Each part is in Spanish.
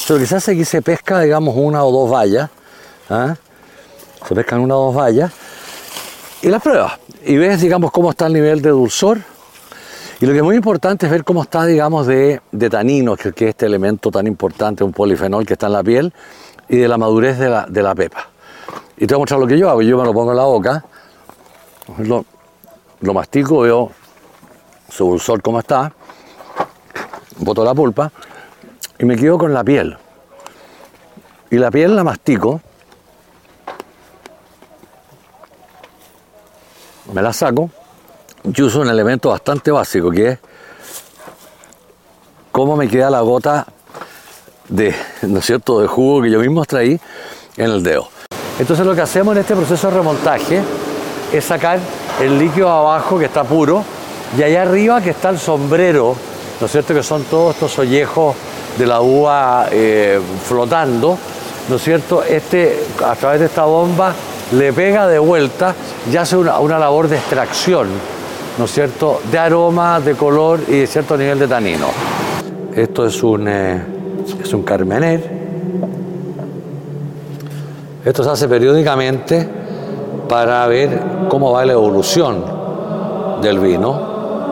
Lo que se hace aquí se pesca, digamos, una o dos vallas. ¿Ah? Se pescan una o dos vallas y las pruebas. Y ves, digamos, cómo está el nivel de dulzor. Y lo que es muy importante es ver cómo está, digamos, de taninos, que es este elemento tan importante, un polifenol que está en la piel, y de la madurez de la pepa. Y te voy a mostrar lo que yo hago. Yo me lo pongo en la boca, lo mastico, veo su dulzor cómo está, boto la pulpa y me quedo con la piel. Y la piel la mastico, me la saco y uso un elemento bastante básico que es cómo me queda la gota de, ¿no es cierto?, de jugo que yo mismo extraí en el dedo. Entonces lo que hacemos en este proceso de remontaje es sacar el líquido abajo que está puro y allá arriba que está el sombrero, ¿no es cierto?, que son todos estos ollejos de la uva flotando, ¿no es cierto? A través de esta bomba le pega de vuelta y hace una labor de extracción, ¿no es cierto?, de aroma, de color y de cierto nivel de tanino. Esto es un Carmener. Esto se hace periódicamente para ver cómo va la evolución del vino.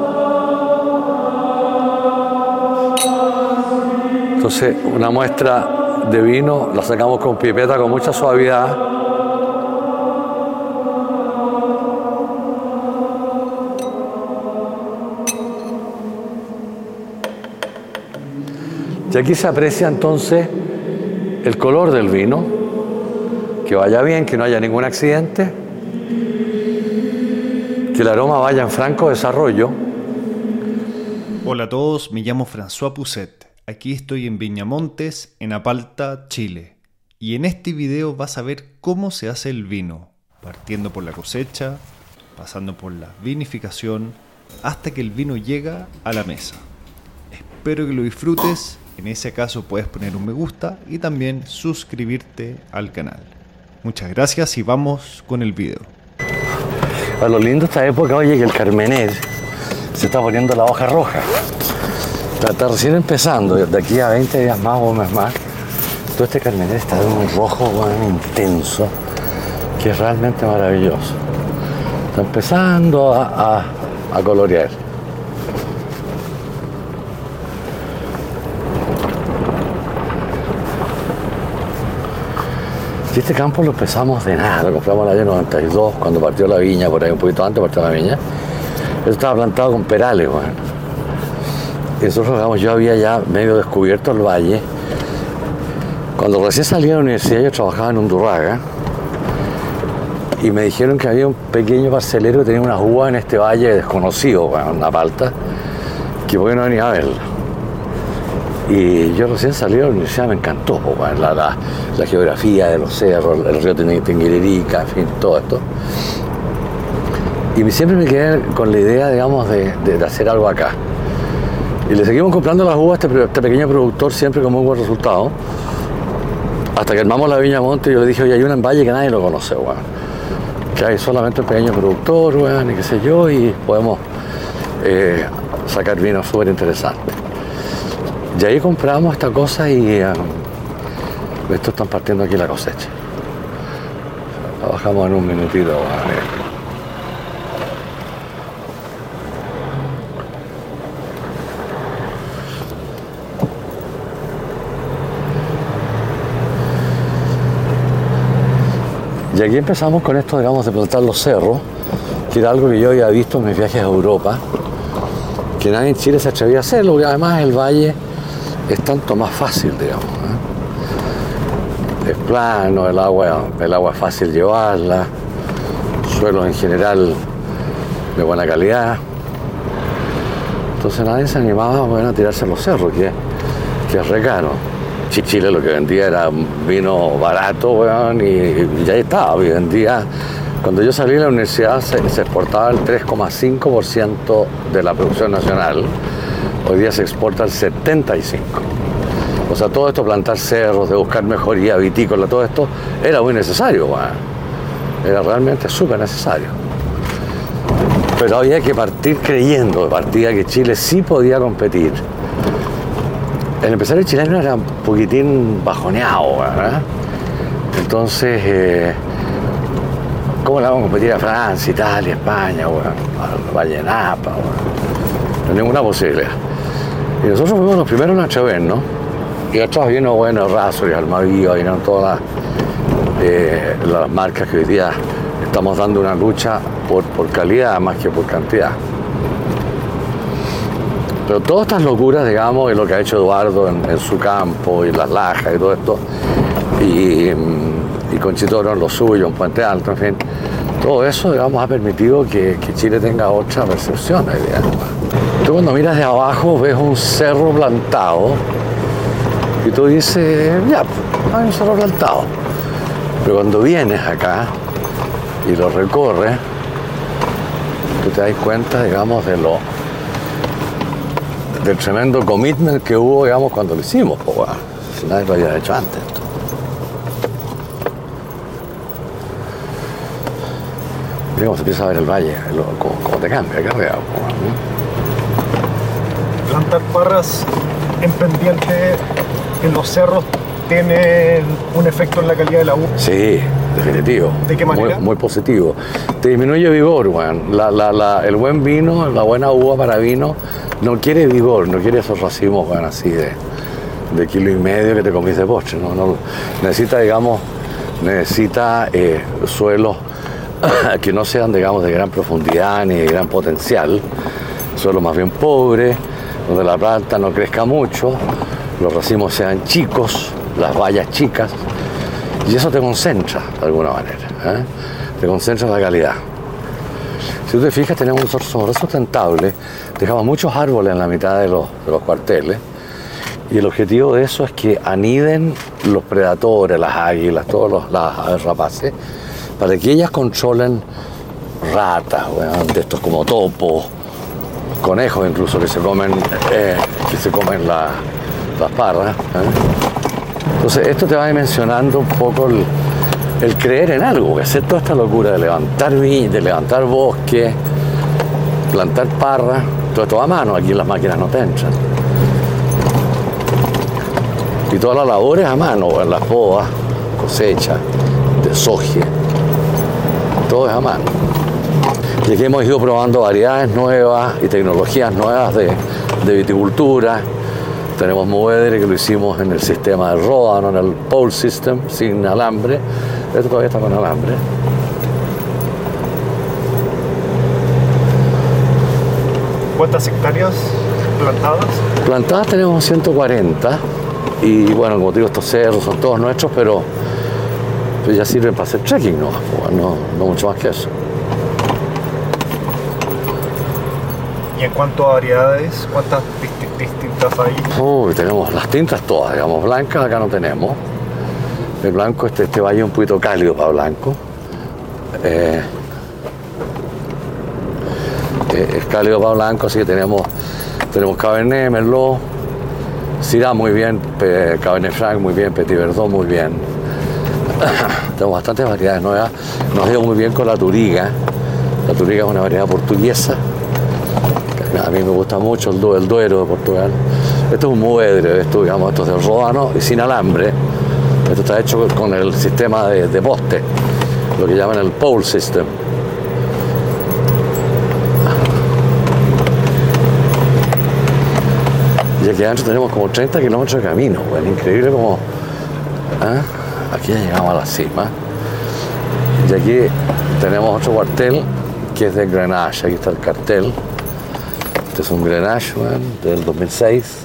Entonces, una muestra de vino la sacamos con pipeta con mucha suavidad. Y aquí se aprecia entonces el color del vino, que vaya bien, que no haya ningún accidente, que el aroma vaya en franco desarrollo. Hola a todos, me llamo François Pousset. Aquí estoy en Viñamontes, en Apalta, Chile. Y en este video vas a ver cómo se hace el vino, partiendo por la cosecha, pasando por la vinificación, hasta que el vino llega a la mesa. Espero que lo disfrutes. En ese caso puedes poner un me gusta y también suscribirte al canal. Muchas gracias y vamos con el video. A lo lindo de esta época, oye, que el Carmener se está poniendo la hoja roja. Está recién empezando, de aquí a 20 días más o un mes más. Todo este Carmener está de un rojo bueno, intenso, que es realmente maravilloso. Está empezando a colorear. Y este campo lo empezamos de nada, lo compramos en el año 92, cuando partió la viña, por ahí un poquito antes partió la viña. Esto estaba plantado con perales, bueno. Y nosotros, digamos, yo había ya medio descubierto el valle. Cuando recién salí de la universidad yo trabajaba en Undurraga y me dijeron que había un pequeño parcelero que tenía unas uvas en este valle desconocido, bueno, una palta, que por qué no venía a verla. Y yo recién salí de la universidad, me encantó, bueno, la geografía de los cerros, el río Tinguiririca, en fin, todo esto. Y siempre me quedé con la idea, digamos, de hacer algo acá. Y le seguimos comprando las uvas a este pequeño productor siempre con muy buen resultado. Hasta que armamos la Viña Monte, yo le dije, oye, hay una en Valle que nadie lo conoce, bueno. Que hay solamente un pequeño productor, bueno, y qué sé yo, y podemos sacar vinos súper interesantes. Y ahí compramos esta cosa y estos están partiendo aquí la cosecha. La bajamos en un minutito. Y aquí empezamos con esto, digamos, de plantar los cerros, que era algo que yo había visto en mis viajes a Europa, que nadie en Chile se atrevía a hacerlo, porque además el valle es tanto más fácil, digamos, ¿eh? Es plano, el agua es fácil llevarla, suelos en general de buena calidad. Entonces nadie se animaba, bueno, a tirarse a los cerros, que es re caro. Chile lo que vendía era vino barato, bueno, y ya estaba, hoy en día. Cuando yo salí de la universidad se exportaba el 3,5% de la producción nacional. Hoy día se exporta el 75%. O sea, todo esto, plantar cerros, de buscar mejoría vitícola, todo esto, era muy necesario, bueno. Era realmente súper necesario. Pero había que partir creyendo de partida que Chile sí podía competir el empresario chileno era un poquitín bajoneado, ¿verdad? Entonces, ¿cómo le vamos a competir a Francia, Italia, España, al Valle de Napa? No hay ninguna posibilidad. Y nosotros fuimos los primeros en atrevernos, y atrás vino, bueno, Razor y Almaviva, vinieron todas las marcas que hoy día estamos dando una lucha por calidad más que por cantidad. Pero todas estas locuras, digamos, es lo que ha hecho Eduardo en su campo, y Las Lajas y todo esto, y Conchitoro en lo suyo, en Puente Alto, en fin, todo eso, digamos, ha permitido que Chile tenga otra percepción, digamos. Tú cuando miras de abajo ves un cerro plantado y tú dices, ya, hay un cerro plantado. Pero cuando vienes acá y lo recorres, tú te das cuenta, digamos, del tremendo commitment que hubo, digamos, cuando lo hicimos, pues, bueno, si nadie lo había hecho antes. Mira cómo se empieza a ver el valle, cómo te cambia acá arriba. Plantar parras en pendiente en los cerros tiene un efecto en la calidad de la uva. Sí, definitivo. ¿De qué manera? Muy positivo. Te disminuye vigor, weón. El buen vino, la buena uva para vino, no quiere vigor, no quiere esos racimos, weón, así de 1,5 kilos que te comís de postre. No, necesita, digamos, suelos que no sean, digamos, de gran profundidad ni de gran potencial, suelos más bien pobres, donde la planta no crezca mucho, los racimos sean chicos, las bayas chicas, y eso te concentra de alguna manera, te concentra la calidad. Si tú te fijas, tenemos un sorso sustentable, dejamos muchos árboles en la mitad de los cuarteles, y el objetivo de eso es que aniden los predadores, las águilas, las aves rapaces, para que ellas controlen ratas, de estos como topos, conejos incluso, que se comen las parras. Entonces esto te va dimensionando un poco el creer en algo, hacer toda esta locura de levantar de levantar bosque, plantar parras, todo esto a mano, aquí las máquinas no te entran. Y todas las labores a mano, en las podas, cosecha, desoje, todo es a mano. Y aquí hemos ido probando variedades nuevas y tecnologías nuevas de viticultura. Tenemos Movedre, que lo hicimos en el sistema de Ródano, en el pole system, sin alambre. Esto todavía está con alambre. ¿Cuántas hectáreas plantadas? Plantadas tenemos 140. Y bueno, como te digo, estos cerros son todos nuestros, pero ya sirven para hacer trekking, no mucho más que eso. ¿Y en cuanto a variedades, cuántas distintas hay? Tenemos las tintas todas, digamos, blancas acá no tenemos. El blanco, este valle es un poquito cálido para blanco. Es cálido para blanco, así que tenemos Cabernet, Merlot, Syrah muy bien, Cabernet Franc muy bien, Petit Verdot muy bien. Tenemos bastantes variedades nuevas. Nos ha ido muy bien con la Touriga. La Touriga es una variedad portuguesa. A mí me gusta mucho el Duero de Portugal. Esto es un Movedre, esto es del Ródano y sin alambre. Esto está hecho con el sistema de poste, lo que llaman el pole system. Y aquí adentro tenemos como 30 kilómetros de camino, bueno, increíble como... Aquí ya llegamos a la cima. Y aquí tenemos otro cuartel que es de Grenache. Aquí está el cartel. Este es un Grenache, del 2006.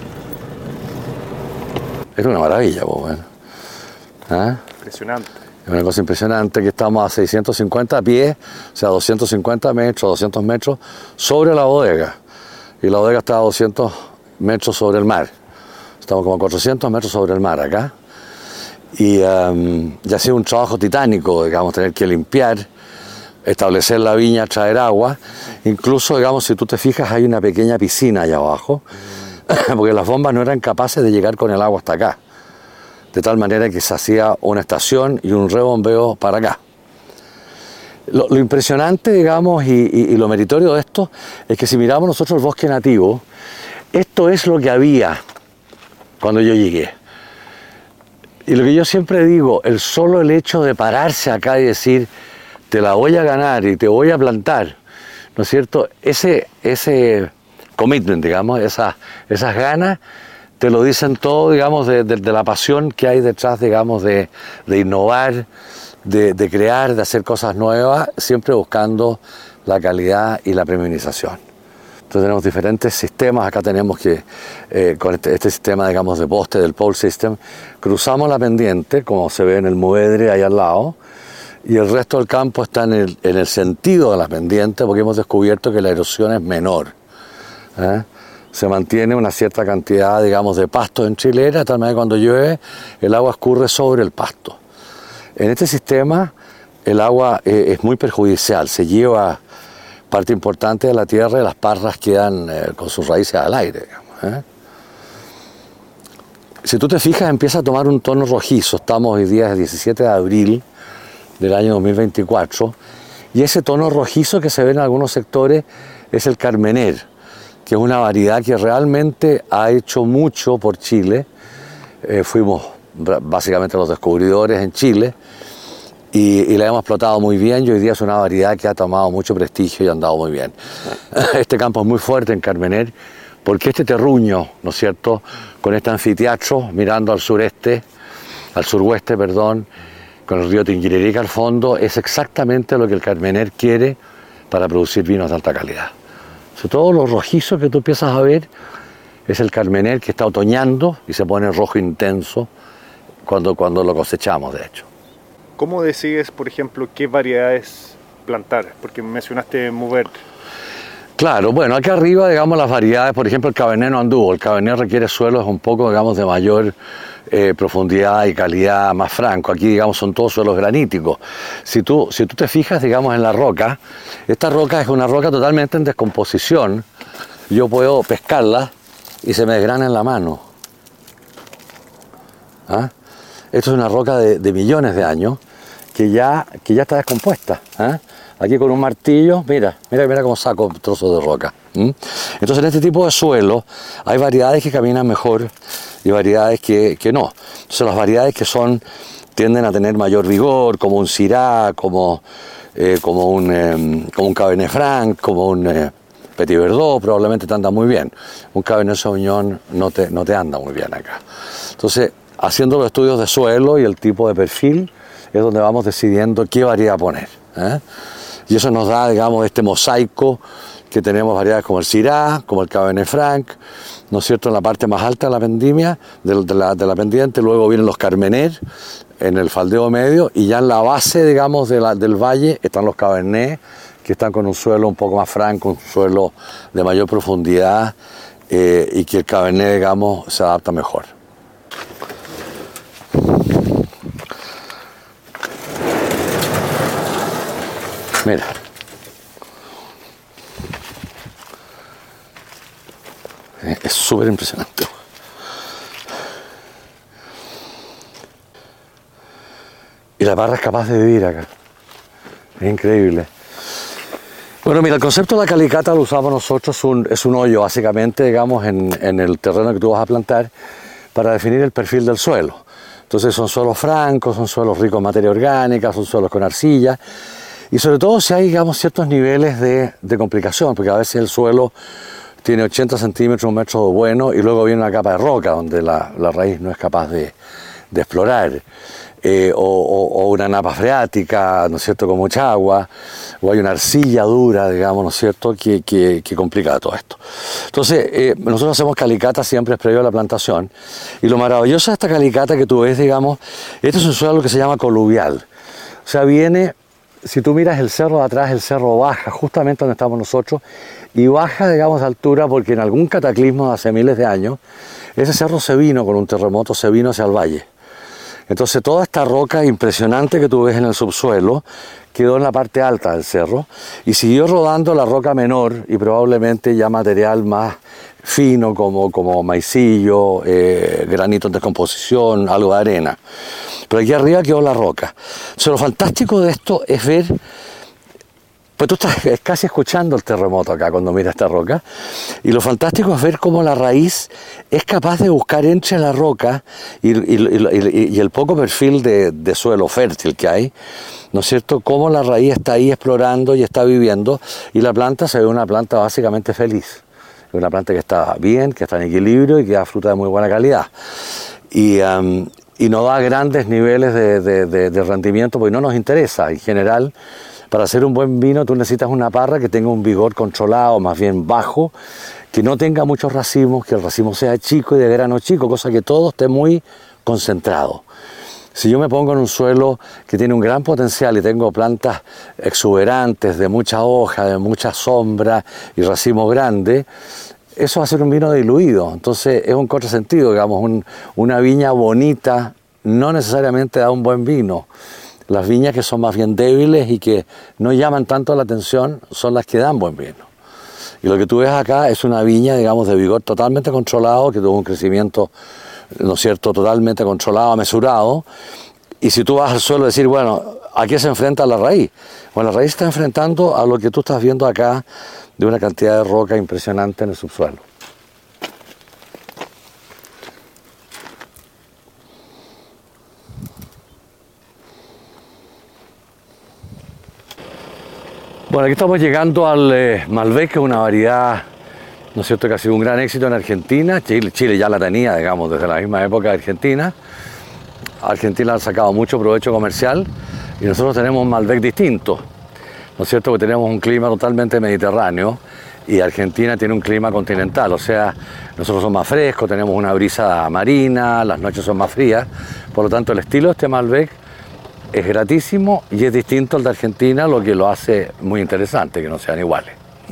Es una maravilla, Impresionante. Es una cosa impresionante que estamos a 650 pies, o sea, 250 metros, 200 metros sobre la bodega. Y la bodega está a 200 metros sobre el mar. Estamos como a 400 metros sobre el mar acá. Y ha sido un trabajo titánico, digamos, tener que limpiar, establecer la viña, traer agua. Incluso, digamos, si tú te fijas, hay una pequeña piscina allá abajo, porque las bombas no eran capaces de llegar con el agua hasta acá. De tal manera que se hacía una estación y un rebombeo para acá. Lo impresionante, digamos, y lo meritorio de esto, es que si miramos nosotros el bosque nativo, esto es lo que había cuando yo llegué. Y lo que yo siempre digo, el hecho de pararse acá y decir, te la voy a ganar y te voy a plantar, ¿no es cierto? Ese commitment, digamos, esas ganas, te lo dicen todo, digamos, de la pasión que hay detrás, digamos, de innovar, de crear, de hacer cosas nuevas, siempre buscando la calidad y la premiumización. Entonces tenemos diferentes sistemas, acá tenemos que, con este sistema, digamos, de poste del pole system, cruzamos la pendiente, como se ve en el Movedre ahí al lado, y el resto del campo está en el sentido de la pendiente, porque hemos descubierto que la erosión es menor. Se mantiene una cierta cantidad, digamos, de pasto en chilera, de tal manera que cuando llueve, el agua escurre sobre el pasto. En este sistema, el agua es muy perjudicial, se lleva parte importante de la tierra y las parras quedan con sus raíces al aire, digamos. Si tú te fijas, empieza a tomar un tono rojizo. Estamos hoy día, el 17 de abril del año 2024, y ese tono rojizo que se ve en algunos sectores es el Carmener, que es una variedad que realmente ha hecho mucho por Chile. Fuimos básicamente los descubridores en Chile, y la hemos explotado muy bien, y hoy día es una variedad que ha tomado mucho prestigio y ha andado muy bien. Este campo es muy fuerte en Carmener, porque este terruño, ¿no es cierto?, con este anfiteatro mirando al suroeste, con el río Tinguiririca al fondo, es exactamente lo que el Carmener quiere para producir vinos de alta calidad. Sobre todo lo rojizo que tú empiezas a ver es el Carmener, que está otoñando y se pone rojo intenso cuando lo cosechamos, de hecho. ¿Cómo decides, por ejemplo, qué variedades plantar? Porque mencionaste Movedre. Claro, bueno, aquí arriba, digamos, las variedades, por ejemplo, el Cabernet no anduvo. El Cabernet requiere suelos un poco, digamos, de mayor profundidad y calidad, más franco. Aquí, digamos, son todos suelos graníticos. Si tú te fijas, digamos, en la roca, esta roca es una roca totalmente en descomposición. Yo puedo pescarla y se me desgrana en la mano. Esto es una roca de millones de años que ya está descompuesta. Aquí con un martillo, mira cómo saco trozos de roca. Entonces en este tipo de suelo hay variedades que caminan mejor y variedades que no. Entonces las variedades que tienden a tener mayor vigor, como un Syrah, como un Cabernet Franc, como un Petit Verdot, probablemente te anda muy bien. Un Cabernet Sauvignon no te anda muy bien acá. Entonces, haciendo los estudios de suelo y el tipo de perfil, es donde vamos decidiendo qué variedad poner. Y eso nos da, digamos, este mosaico que tenemos variedades como el Syrah, como el Cabernet Franc, ¿no es cierto?, en la parte más alta de la vendimia, de la pendiente. Luego vienen los Carmener en el faldeo medio, y ya en la base, digamos, del valle están los Cabernet, que están con un suelo un poco más franco, un suelo de mayor profundidad, y que el Cabernet, digamos, se adapta mejor. Mira. Es súper impresionante. Y la parra es capaz de vivir acá. Es increíble. Bueno, mira, el concepto de la calicata lo usamos nosotros, es un hoyo básicamente, digamos, en el terreno que tú vas a plantar para definir el perfil del suelo. Entonces son suelos francos, son suelos ricos en materia orgánica, son suelos con arcilla. Y sobre todo si hay, digamos, ciertos niveles de complicación, porque a veces el suelo tiene 80 centímetros, un metro bueno, y luego viene una capa de roca donde la raíz no es capaz de explorar, o una napa freática, ¿no es cierto?, con mucha agua, o hay una arcilla dura, digamos, ¿no es cierto?, que complica todo esto. Entonces, nosotros hacemos calicata siempre previo a la plantación, y lo maravilloso de esta calicata que tú ves, digamos, este es un suelo que se llama coluvial. O sea, si tú miras el cerro de atrás, el cerro baja justamente donde estamos nosotros, y baja, digamos, de altura porque en algún cataclismo de hace miles de años, ese cerro se vino con un terremoto, se vino hacia el valle. Entonces toda esta roca impresionante que tú ves en el subsuelo quedó en la parte alta del cerro y siguió rodando la roca menor y probablemente ya material más fino como maicillo, granito en descomposición, algo de arena. Pero aquí arriba quedó la roca. Entonces lo fantástico de esto es ver Pues tú estás casi escuchando el terremoto acá cuando miras esta roca. Y lo fantástico es ver cómo la raíz es capaz de buscar entre la roca y el poco perfil de suelo fértil que hay, ¿no es cierto? Cómo la raíz está ahí explorando y está viviendo, y la planta se ve una planta básicamente feliz. Es una planta que está bien, que está en equilibrio y que da fruta de muy buena calidad. Y no da grandes niveles de rendimiento porque no nos interesa. En general, para hacer un buen vino tú necesitas una parra que tenga un vigor controlado, más bien bajo, que no tenga muchos racimos, que el racimo sea chico y de grano chico, cosa que todo esté muy concentrado. Si yo me pongo en un suelo que tiene un gran potencial y tengo plantas exuberantes, de mucha hoja, de mucha sombra y racimo grande, eso va a ser un vino diluido. Entonces es un contrasentido, digamos, una viña bonita no necesariamente da un buen vino. Las viñas que son más bien débiles y que no llaman tanto la atención son las que dan buen vino. Y lo que tú ves acá es una viña, digamos, de vigor totalmente controlado, que tuvo un crecimiento, ¿no es cierto?, totalmente controlado, mesurado. Y si tú vas al suelo y decir, bueno, ¿a qué se enfrenta la raíz? Bueno, la raíz está enfrentando a lo que tú estás viendo acá, de una cantidad de roca impresionante en el subsuelo. Bueno, aquí estamos llegando al Malbec, que es una variedad, ¿no es cierto?, que ha sido un gran éxito en Argentina. Chile ya la tenía, digamos, desde la misma época de Argentina. Argentina ha sacado mucho provecho comercial y nosotros tenemos un Malbec distinto, ¿no es cierto?, que tenemos un clima totalmente mediterráneo y Argentina tiene un clima continental, o sea, nosotros somos más frescos, tenemos una brisa marina, las noches son más frías, por lo tanto el estilo de este Malbec es gratísimo y es distinto al de Argentina, lo que lo hace muy interesante, que no sean iguales.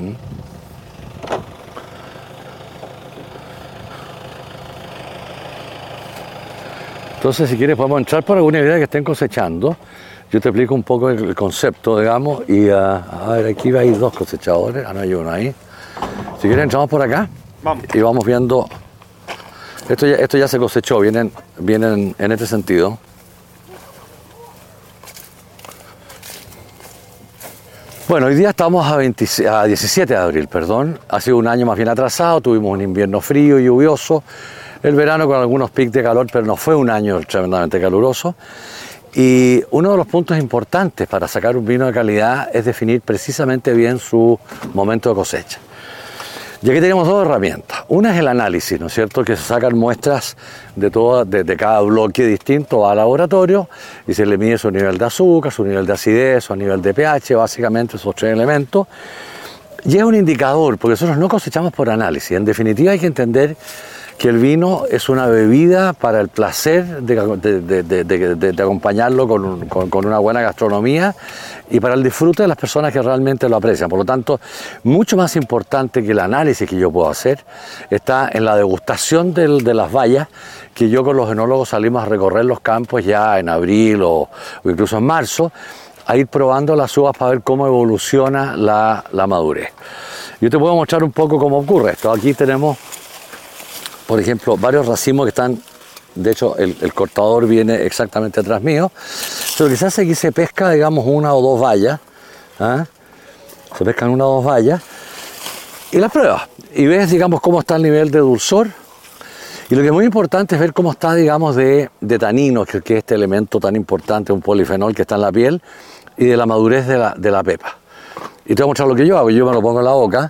Entonces, si quieres, podemos entrar por alguna idea que estén cosechando. Yo te explico un poco el concepto, digamos, y a ver, aquí hay dos cosechadores, no hay uno ahí. Si quieres, entramos por acá. Vamos. Y vamos viendo. Esto ya se cosechó, vienen en este sentido. Bueno, hoy día estamos a 17 de abril, perdón. Ha sido un año más bien atrasado, tuvimos un invierno frío y lluvioso, el verano con algunos picos de calor, pero no fue un año tremendamente caluroso. Y uno de los puntos importantes para sacar un vino de calidad es definir precisamente bien su momento de cosecha. Y aquí tenemos dos herramientas. Una es el análisis, ¿no es cierto?, que se sacan muestras de cada bloque distinto al laboratorio y se le mide su nivel de azúcar, su nivel de acidez, su nivel de pH, básicamente esos tres elementos. Y es un indicador, porque nosotros no cosechamos por análisis. En definitiva, hay que entender que el vino es una bebida para el placer de acompañarlo con una buena gastronomía y para el disfrute de las personas que realmente lo aprecian. Por lo tanto, mucho más importante que el análisis que yo puedo hacer está en la degustación de las bayas, que yo con los enólogos salimos a recorrer los campos ya en abril o incluso en marzo, a ir probando las uvas para ver cómo evoluciona la madurez. Yo te puedo mostrar un poco cómo ocurre esto. Aquí tenemos, por ejemplo, varios racimos que están, de hecho el cortador viene exactamente atrás mío, pero que se hace aquí, se pesca, digamos, una o dos bayas, se pescan una o dos bayas y las pruebas y ves, digamos, cómo está el nivel de dulzor, y lo que es muy importante es ver cómo está, digamos, de taninos, que es este elemento tan importante, un polifenol que está en la piel, y de la madurez de la pepa. Y te voy a mostrar lo que yo hago. Yo me lo pongo en la boca,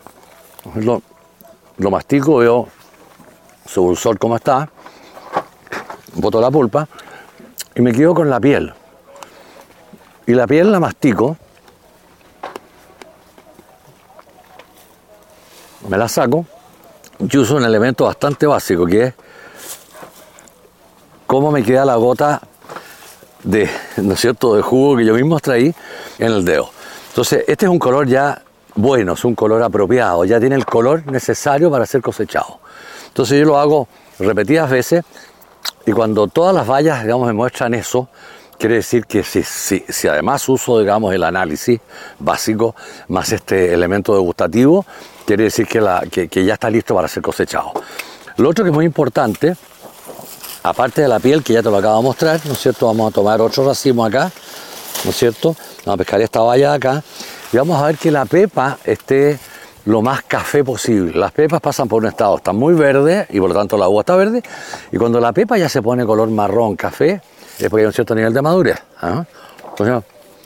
lo mastico, veo su dulzor cómo está, boto la pulpa y me quedo con la piel. Y la piel la mastico, me la saco y uso un elemento bastante básico, que es cómo me queda la gota ¿no es cierto?, de jugo que yo mismo extraí en el dedo. Entonces, este es un color ya bueno, es un color apropiado, ya tiene el color necesario para ser cosechado. Entonces yo lo hago repetidas veces y cuando todas las bayas, digamos, me muestran eso, quiere decir que si además uso, digamos, el análisis básico más este elemento degustativo, quiere decir que ya está listo para ser cosechado. Lo otro que es muy importante, aparte de la piel, que ya te lo acabo de mostrar, ¿no es cierto?, vamos a tomar otro racimo acá, ¿no es cierto?, vamos a pescar esta baya de acá, y vamos a ver que la pepa esté lo más café posible. Las pepas pasan por un estado, están muy verdes y por lo tanto la uva está verde, y cuando la pepa ya se pone color marrón, café, es porque hay un cierto nivel de madurez. ¿Ah? Entonces,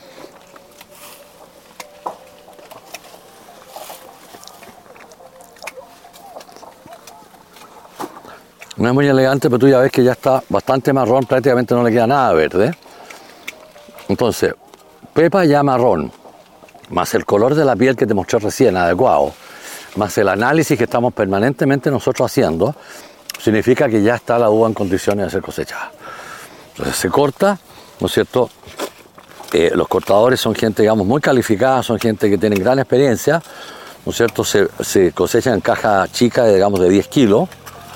no es muy elegante, pero tú ya ves que ya está bastante marrón, prácticamente no le queda nada verde. Entonces, pepa ya marrón, más el color de la piel que te mostré recién, adecuado, más el análisis que estamos permanentemente nosotros haciendo, significa que ya está la uva en condiciones de ser cosechada. Entonces se corta, ¿no es cierto? Los cortadores son gente, digamos, muy calificada, son gente que tiene gran experiencia, ¿no es cierto? Se cosechan en cajas chicas, digamos, de 10 kilos.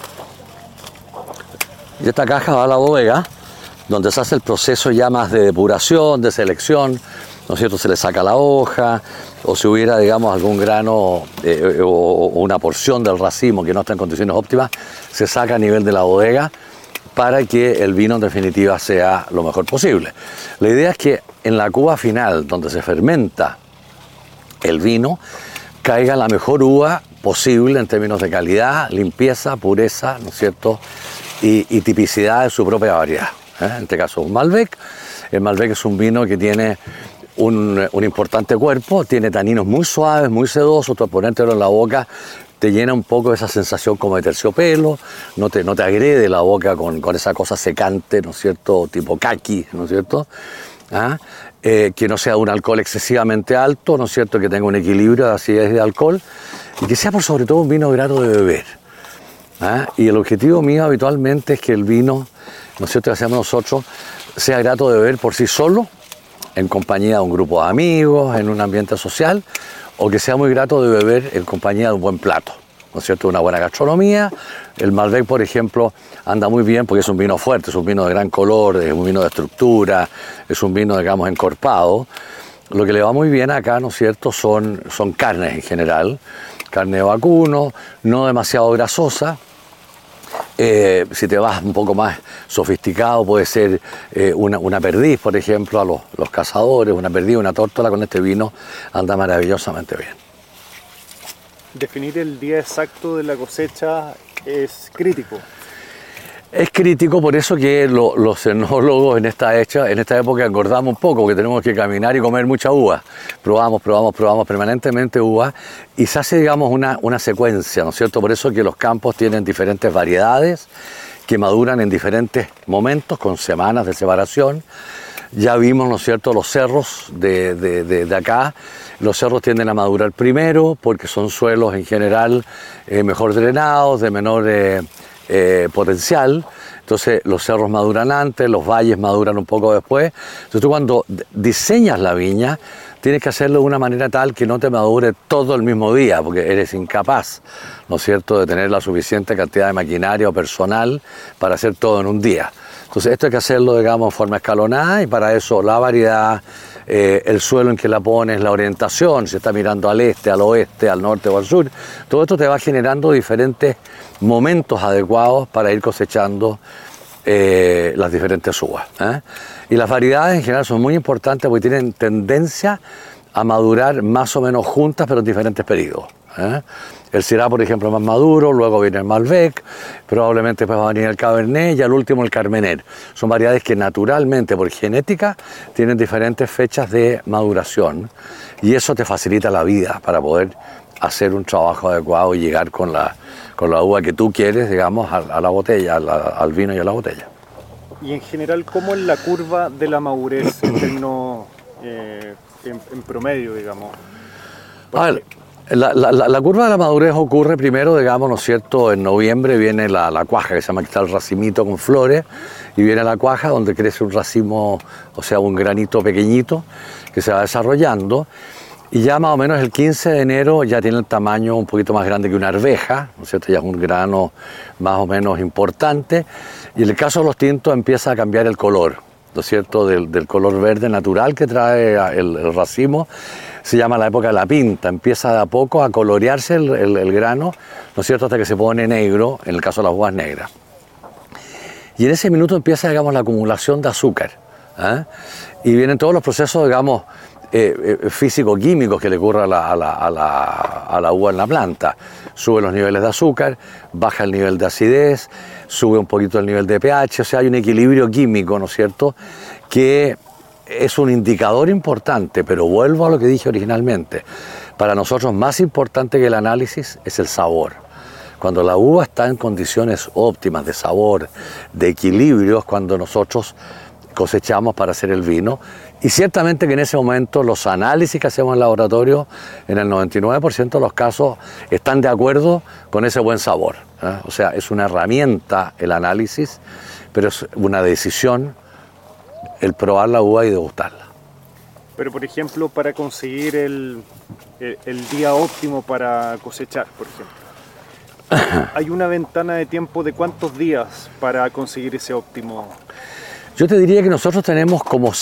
Y esta caja va a la bodega, donde se hace el proceso ya más de depuración, de selección, ¿no es cierto? Se le saca la hoja, o si hubiera, digamos, algún grano o una porción del racimo que no está en condiciones óptimas, se saca a nivel de la bodega para que el vino en definitiva sea lo mejor posible. La idea es que en la cuba final, donde se fermenta el vino, caiga la mejor uva posible en términos de calidad, limpieza, pureza, ¿no es cierto? Y tipicidad de su propia variedad. En este caso un Malbec. El Malbec es un vino que tiene un importante cuerpo, tiene taninos muy suaves, muy sedosos, tú al ponértelo en la boca te llena un poco esa sensación como de terciopelo, no te agrede la boca con esa cosa secante, ¿no es cierto? Tipo caqui, ¿no es cierto? Que no sea un alcohol excesivamente alto, ¿no es cierto? Que tenga un equilibrio de acidez de alcohol y que sea por sobre todo un vino grato de beber. Y el objetivo mío habitualmente es que el vino, ¿no es cierto?, que hacemos nosotros, sea grato de beber por sí solo, en compañía de un grupo de amigos, en un ambiente social, o que sea muy grato de beber en compañía de un buen plato, ¿no es cierto?, una buena gastronomía. El Malbec, por ejemplo, anda muy bien porque es un vino fuerte, es un vino de gran color, es un vino de estructura, es un vino, digamos, encorpado. Lo que le va muy bien acá, ¿no es cierto?, son carnes en general, carne de vacuno, no demasiado grasosa. Si te vas un poco más sofisticado, puede ser una perdiz, por ejemplo, a los cazadores, una perdiz, una tórtola con este vino anda maravillosamente bien. Definir el día exacto de la cosecha es crítico. Es crítico, por eso que los enólogos en esta época engordamos un poco, porque tenemos que caminar y comer mucha uva. Probamos permanentemente uva y se hace, digamos, una secuencia, ¿no es cierto? Por eso que los campos tienen diferentes variedades que maduran en diferentes momentos, con semanas de separación. Ya vimos, ¿no es cierto?, los cerros de acá. Los cerros tienden a madurar primero porque son suelos en general mejor drenados, de menor potencial. Entonces los cerros maduran antes, los valles maduran un poco después. Entonces tú cuando diseñas la viña tienes que hacerlo de una manera tal que no te madure todo el mismo día, porque eres incapaz, ¿no es cierto?, de tener la suficiente cantidad de maquinaria o personal para hacer todo en un día. Entonces esto hay que hacerlo, digamos, en forma escalonada, y para eso la variedad, el suelo en que la pones, la orientación, si está mirando al este, al oeste, al norte o al sur, todo esto te va generando diferentes momentos adecuados para ir cosechando las diferentes uvas. Y las variedades en general son muy importantes porque tienen tendencia a madurar más o menos juntas, pero en diferentes periodos. El Syrah, por ejemplo, es más maduro, luego viene el Malbec, probablemente después va a venir el Cabernet y al último el Carmener. Son variedades que naturalmente, por genética, tienen diferentes fechas de maduración, y eso te facilita la vida para poder hacer un trabajo adecuado y llegar con la uva que tú quieres, digamos, a la botella, al vino y a la botella. Y en general, ¿cómo es la curva de la madurez en términos en promedio, digamos? La curva de la madurez ocurre primero, digamos, ¿no es cierto? En noviembre viene la cuaja, que se llama, que está el racimito con flores, y viene la cuaja donde crece un racimo, o sea, un granito pequeñito que se va desarrollando, y ya más o menos el 15 de enero ya tiene el tamaño un poquito más grande que una arveja, ¿no es cierto? Ya es un grano más o menos importante, y en el caso de los tintos empieza a cambiar el color, ¿no es cierto?, del color verde natural que trae el racimo. Se llama la época de la pinta, empieza de a poco a colorearse el grano, ¿no es cierto?, hasta que se pone negro, en el caso de las uvas negras. Y en ese minuto empieza, digamos, la acumulación de azúcar, y vienen todos los procesos, digamos, físico-químicos que le ocurre a la uva en la planta. Sube los niveles de azúcar, baja el nivel de acidez, sube un poquito el nivel de pH, o sea, hay un equilibrio químico, ¿no es cierto?, que es un indicador importante, pero vuelvo a lo que dije originalmente. Para nosotros más importante que el análisis es el sabor. Cuando la uva está en condiciones óptimas de sabor, de equilibrio, es cuando nosotros cosechamos para hacer el vino. Y ciertamente que en ese momento los análisis que hacemos en el laboratorio, en el 99% de los casos, están de acuerdo con ese buen sabor, ¿eh? O sea, es una herramienta el análisis, pero es una decisión el probar la uva y degustarla. Pero, por ejemplo, para conseguir el día óptimo para cosechar, por ejemplo, ¿hay una ventana de tiempo de cuántos días para conseguir ese óptimo? Yo te diría que nosotros tenemos como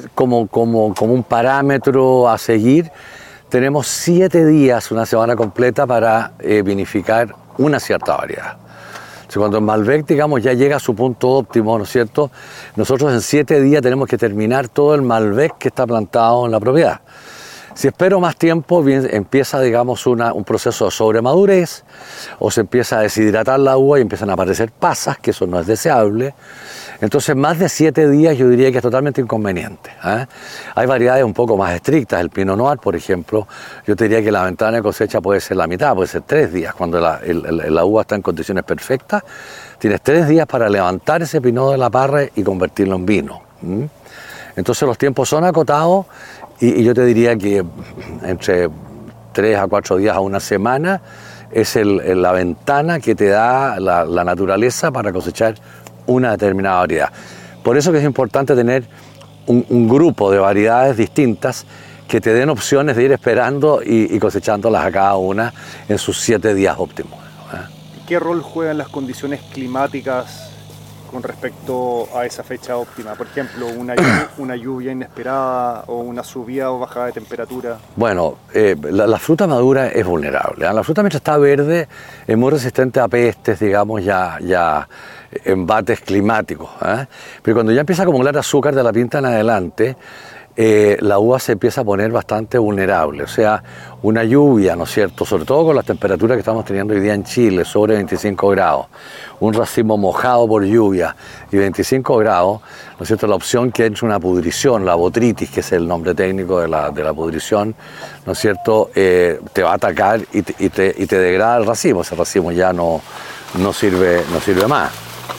un parámetro a seguir, tenemos 7 días, una semana completa para vinificar una cierta variedad. O sea, cuando el Malbec, digamos, ya llega a su punto óptimo, ¿no es cierto?, nosotros en 7 días tenemos que terminar todo el Malbec que está plantado en la propiedad. Si espero más tiempo, empieza, digamos, un proceso de sobremadurez, o se empieza a deshidratar la uva y empiezan a aparecer pasas, que eso no es deseable. Entonces, más de 7 días yo diría que es totalmente inconveniente, ¿eh? Hay variedades un poco más estrictas. El Pinot Noir, por ejemplo, yo te diría que la ventana de cosecha puede ser la mitad, puede ser 3 días. Cuando la uva está en condiciones perfectas, tienes 3 días para levantar ese Pinot de la parra y convertirlo en vino. Entonces, los tiempos son acotados y yo te diría que entre 3 a 4 días a una semana es la ventana que te da la naturaleza para cosechar una determinada variedad. Por eso que es importante tener un grupo de variedades distintas que te den opciones de ir esperando y cosechándolas a cada una en sus 7 días óptimos, ¿eh? ¿Qué rol juegan las condiciones climáticas con respecto a esa fecha óptima? Por ejemplo, una lluvia inesperada o una subida o bajada de temperatura. Bueno, la fruta madura es vulnerable, ¿eh? La fruta, mientras está verde, es muy resistente a pestes, digamos, ya embates climáticos, ¿eh? Pero cuando ya empieza a acumular azúcar de la pinta en adelante, la uva se empieza a poner bastante vulnerable. O sea, una lluvia, ¿no es cierto?, sobre todo con las temperaturas que estamos teniendo hoy día en Chile, sobre 25 grados, un racimo mojado por lluvia y 25 grados, ¿no es cierto?, la opción que entre una pudrición, la botrytis, que es el nombre técnico de la pudrición, ¿no es cierto?, te va a atacar y te degrada el racimo. Ese racimo ya no sirve más.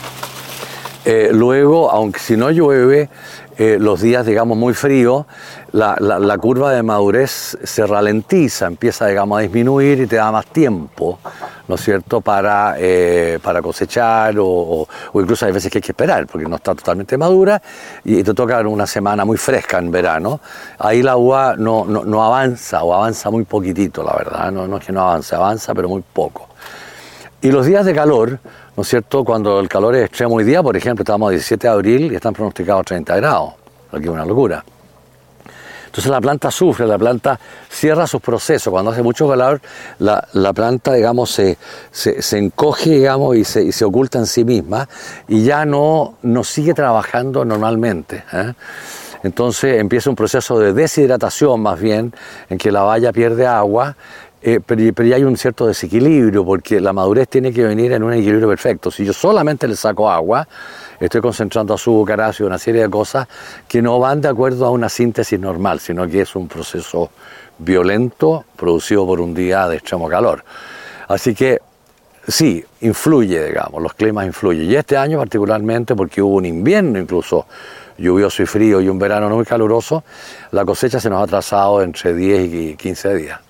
Luego, aunque si no llueve, los días, digamos, muy fríos, la curva de madurez se ralentiza, empieza, digamos, a disminuir y te da más tiempo, ¿no es cierto?, para cosechar o incluso hay veces que hay que esperar porque no está totalmente madura y te toca una semana muy fresca en verano. Ahí la uva no avanza o avanza muy poquitito, la verdad, no es que no avance, avanza pero muy poco. Y los días de calor, ¿no es cierto?, cuando el calor es extremo, hoy día, por ejemplo, estamos a 17 de abril y están pronosticados 30 grados, lo que es una locura. Entonces la planta sufre, la planta cierra sus procesos. Cuando hace mucho calor, la planta, digamos, se encoge, digamos, y se oculta en sí misma y ya no sigue trabajando normalmente, ¿eh? Entonces empieza un proceso de deshidratación, más bien, en que la valla pierde agua. Pero ya hay un cierto desequilibrio porque la madurez tiene que venir en un equilibrio perfecto. Si yo solamente le saco agua, estoy concentrando azúcar, ácido, una serie de cosas que no van de acuerdo a una síntesis normal, sino que es un proceso violento producido por un día de extremo calor. Así que sí, influye, digamos, los climas influyen. Y este año particularmente, porque hubo un invierno incluso lluvioso y frío y un verano no muy caluroso, la cosecha se nos ha atrasado entre 10 y 15 días.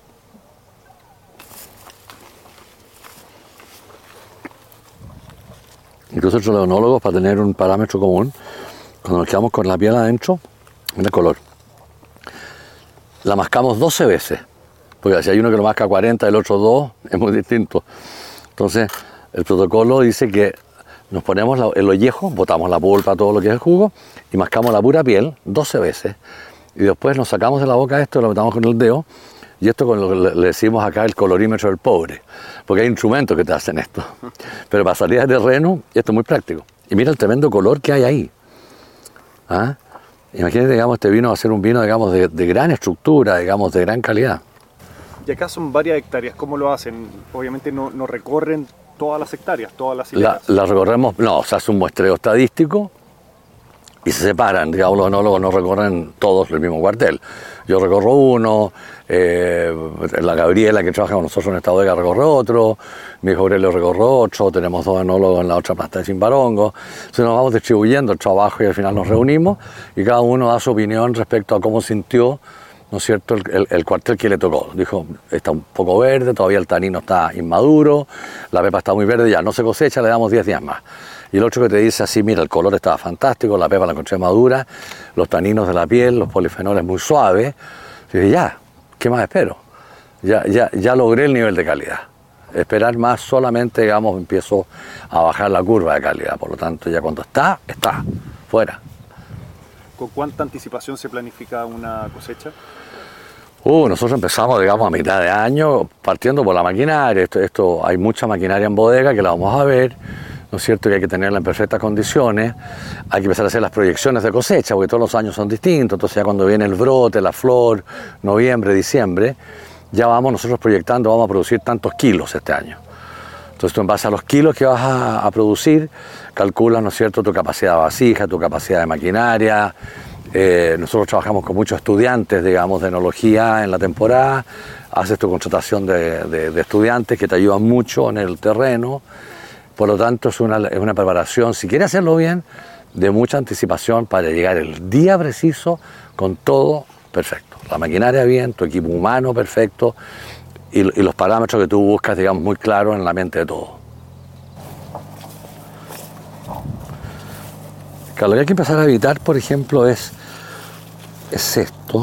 Incluso entre los enólogos, para tener un parámetro común, cuando nos quedamos con la piel adentro, mira el color. La mascamos 12 veces, porque si hay uno que lo masca 40 y el otro 2, es muy distinto. Entonces, el protocolo dice que nos ponemos el ollejo, botamos la pulpa, todo lo que es el jugo, y mascamos la pura piel 12 veces. Y después nos sacamos de la boca esto, lo metamos con el dedo, y esto con lo que le decimos acá el colorímetro del pobre, porque hay instrumentos que te hacen esto. Pero para salir de terreno, esto es muy práctico. Y mira el tremendo color que hay ahí. ¿Ah? Imagínate, digamos, este vino va a ser un vino, digamos, de gran estructura, digamos, de gran calidad. Y acá son varias hectáreas, ¿cómo lo hacen? Obviamente no recorren todas las hectáreas, todas las hileras. La recorremos, no, se hace un muestreo estadístico y se separan, digamos, los enólogos no recorren todos el mismo cuartel. Yo recorro uno, la Gabriela que trabaja con nosotros en esta bodega recorre otro, mi hijo Aurelio recorre otro, tenemos 2 enólogos en la otra planta de Chimbarongo. Entonces nos vamos distribuyendo el trabajo y al final nos reunimos y cada uno da su opinión respecto a cómo sintió, ¿no es cierto?, el cuartel que le tocó. Dijo, está un poco verde, todavía el tanino está inmaduro, la pepa está muy verde, ya no se cosecha, le damos 10 días más. Y el otro que te dice así, mira, el color estaba fantástico, la pepa la encontré madura, los taninos de la piel, los polifenoles muy suaves. Y dije, ya, ¿qué más espero? Ya logré el nivel de calidad. Esperar más solamente, digamos, empiezo a bajar la curva de calidad. Por lo tanto, ya cuando está, fuera. ¿Con cuánta anticipación se planifica una cosecha? Nosotros empezamos, digamos, a mitad de año, partiendo por la maquinaria. Esto hay mucha maquinaria en bodega que la vamos a ver, ¿no es cierto?, que hay que tenerla en perfectas condiciones. Hay que empezar a hacer las proyecciones de cosecha, porque todos los años son distintos. Entonces ya cuando viene el brote, la flor, noviembre, diciembre, ya vamos nosotros proyectando, vamos a producir tantos kilos este año. Entonces tú en base a los kilos que vas a producir, calculas, ¿no es cierto?, tu capacidad de vasija, tu capacidad de maquinaria. Nosotros trabajamos con muchos estudiantes, digamos, de enología en la temporada. Haces tu contratación de estudiantes que te ayudan mucho en el terreno. Por lo tanto, es una preparación, si quieres hacerlo bien, de mucha anticipación para llegar el día preciso con todo perfecto. La maquinaria bien, tu equipo humano perfecto y los parámetros que tú buscas, digamos, muy claros en la mente de todos. Claro, lo que hay que empezar a evitar, por ejemplo, es esto.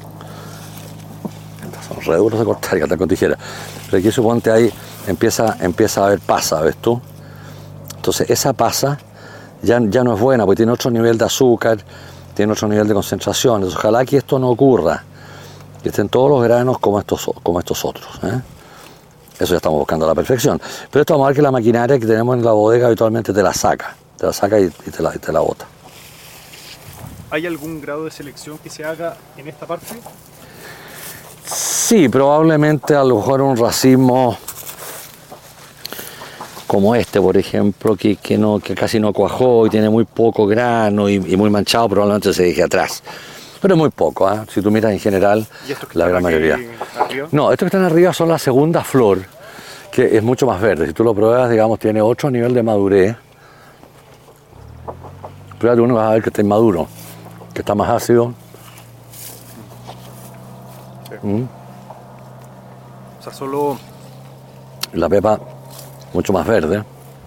Son re duros de cortar, que con tijera. Pero aquí suponte ahí empieza a haber pasa, ¿ves tú? Entonces esa pasa ya no es buena, porque tiene otro nivel de azúcar, tiene otro nivel de concentración. Entonces, ojalá que esto no ocurra, que estén todos los granos como estos otros, ¿eh? Eso ya estamos buscando a la perfección. Pero esto vamos a ver que la maquinaria que tenemos en la bodega habitualmente te la saca y te la bota. ¿Hay algún grado de selección que se haga en esta parte? Sí, probablemente a lo mejor un racimo como este, por ejemplo, que casi no cuajó y tiene muy poco grano y muy manchado, probablemente se deje atrás. Pero es muy poco, ¿eh? Si tú miras en general, la gran mayoría. Arriba? No, estos que están arriba son la segunda flor, que es mucho más verde. Si tú lo pruebas, digamos, tiene otro nivel de madurez. Pruébate uno y vas a ver que está inmaduro, que está más ácido. Sí. O sea, solo... La pepa mucho más verde.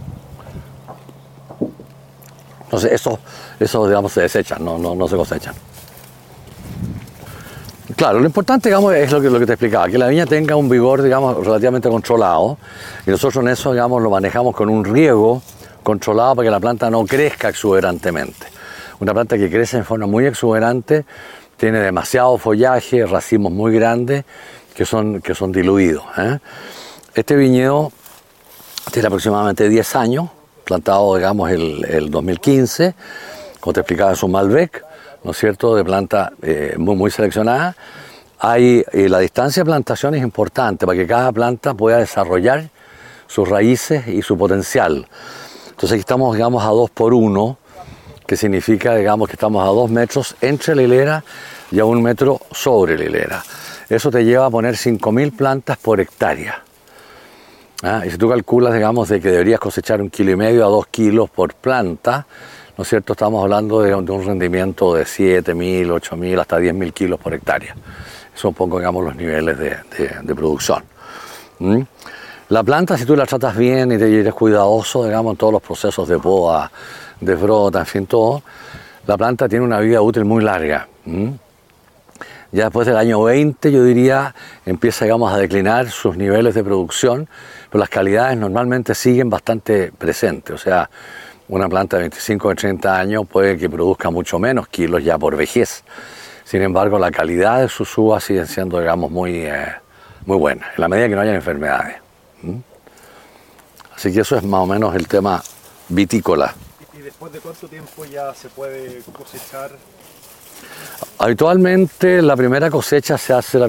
Entonces eso digamos, se desechan, no se cosechan. Claro, lo importante, digamos, es lo que te explicaba, que la viña tenga un vigor, digamos, relativamente controlado, y nosotros en eso, digamos, lo manejamos con un riego controlado para que la planta no crezca exuberantemente. Una planta que crece en forma muy exuberante tiene demasiado follaje, racimos muy grandes que son diluidos, ¿eh? Este viñedo tiene aproximadamente 10 años, plantado, digamos, el 2015, como te explicaba, es un Malbec, ¿no es cierto?, de planta muy seleccionada. La distancia de plantación es importante para que cada planta pueda desarrollar sus raíces y su potencial. Entonces aquí estamos, digamos, a 2 por 1, que significa, digamos, que estamos a 2 metros entre la hilera y a 1 metro sobre la hilera. Eso te lleva a poner 5.000 plantas por hectárea. Y si tú calculas, digamos, de que deberías cosechar 1,5 kilos a 2 kilos por planta, ¿no es cierto?, estamos hablando de un rendimiento de 7.000, 8.000, hasta 10.000 kilos por hectárea. Son un poco, digamos, los niveles de producción. La planta, si tú la tratas bien y te eres cuidadoso, digamos, en todos los procesos de poda, de brota, en fin, todo, la planta tiene una vida útil muy larga. Ya después del año 20, yo diría, empieza, digamos, a declinar sus niveles de producción, pero las calidades normalmente siguen bastante presentes. O sea, una planta de 25 o 30 años puede que produzca mucho menos kilos ya por vejez. Sin embargo, la calidad de sus uvas sigue siendo, digamos, muy buena, en la medida que no haya enfermedades. Así que eso es más o menos el tema vitícola. ¿Y después de cuánto tiempo ya se puede cosechar Habitualmente la primera cosecha se hace,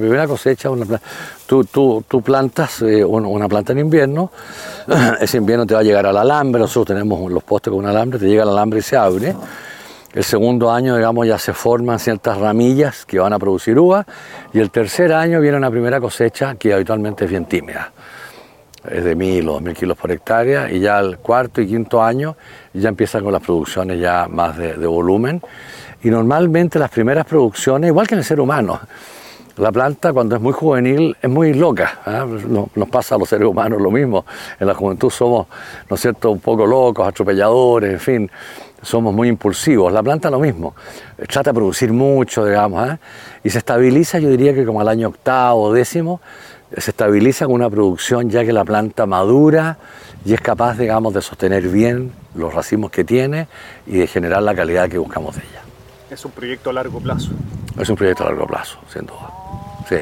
tú plantas una planta en invierno, ese invierno te va a llegar al alambre, nosotros tenemos los postes con un alambre, te llega el alambre y se abre. El segundo año, digamos, ya se forman ciertas ramillas que van a producir uva, y el tercer año viene una primera cosecha que habitualmente es bien tímida. Es de 1.000 o 2.000 kilos por hectárea, y ya el cuarto y quinto año ya empiezan con las producciones ya más de volumen. Y normalmente las primeras producciones, igual que en el ser humano, la planta cuando es muy juvenil es muy loca, ¿eh? Nos pasa a los seres humanos lo mismo. En la juventud somos, ¿no es cierto?, un poco locos, atropelladores, en fin, somos muy impulsivos. La planta lo mismo, trata de producir mucho, digamos, ¿eh? Y se estabiliza, yo diría que como al año octavo o décimo, se estabiliza con una producción ya que la planta madura y es capaz, digamos, de sostener bien los racimos que tiene y de generar la calidad que buscamos de ella. Es un proyecto a largo plazo. Es un proyecto a largo plazo, sin duda. Sí.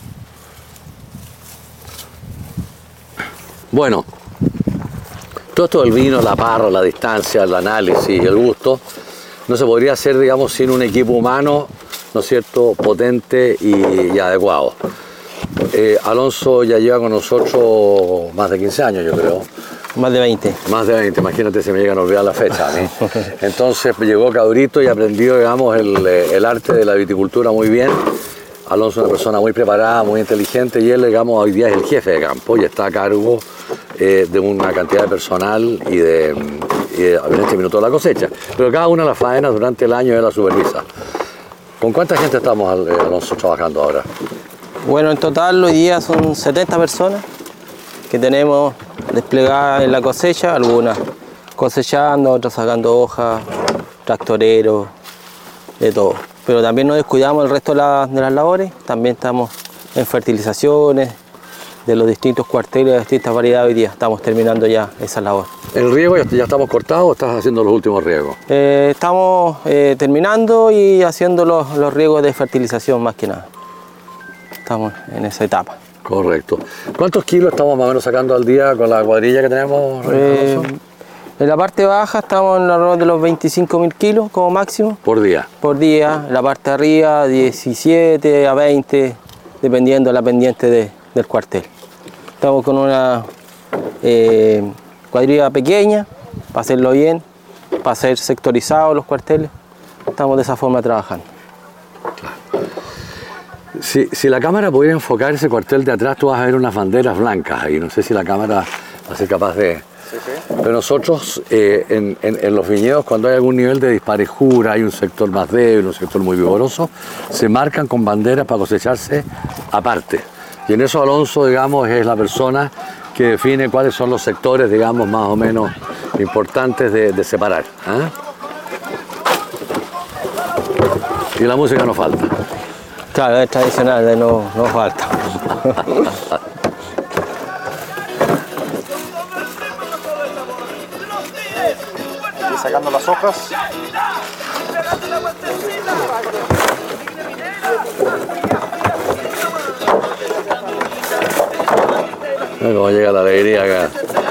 Bueno, todo esto del vino, la parra, la distancia, el análisis, el gusto, no se podría hacer, digamos, sin un equipo humano, ¿no es cierto?, potente y adecuado. Alonso ya lleva con nosotros más de 15 años, yo creo. Más de 20. Más de 20, imagínate, se me llegan a olvidar la fecha a mí. Entonces llegó cabrito y aprendió, digamos, el arte de la viticultura muy bien. Alonso es una persona muy preparada, muy inteligente, y él, digamos, hoy día es el jefe de campo y está a cargo de una cantidad de personal y en este minuto de la cosecha. Pero cada una de las faenas durante el año él la supervisa. ¿Con cuánta gente estamos, Alonso, trabajando ahora? Bueno, en total hoy día son 70 personas que tenemos desplegadas en la cosecha, algunas cosechando, otras sacando hojas, tractoreros, de todo. Pero también no descuidamos el resto de las labores, también estamos en fertilizaciones de los distintos cuarteles, de distintas variedades hoy día. Estamos terminando ya esa labor. ¿El riego ya estamos cortados o estás haciendo los últimos riegos? Estamos terminando y haciendo los riegos de fertilización más que nada. Estamos en esa etapa. Correcto. ¿Cuántos kilos estamos más o menos sacando al día con la cuadrilla que tenemos? En la parte baja estamos en alrededor de los 25.000 kilos como máximo. ¿Por día? Por día. En la parte de arriba 17 a 20, dependiendo de la pendiente del cuartel. Estamos con una cuadrilla pequeña, para hacerlo bien, para ser sectorizados los cuarteles. Estamos de esa forma trabajando. Claro. Si la cámara pudiera enfocar ese cuartel de atrás, tú vas a ver unas banderas blancas ahí. No sé si la cámara va a ser capaz de... Sí. Pero nosotros en los viñedos, cuando hay algún nivel de disparejura, hay un sector más débil, un sector muy vigoroso, se marcan con banderas para cosecharse aparte. Y en eso Alonso, digamos, es la persona que define cuáles son los sectores, digamos, más o menos importantes de separar. ¿Eh? Y la música no falta. Claro, es tradicional, no falta. Y sacando las hojas. Mira cómo llega la alegría acá.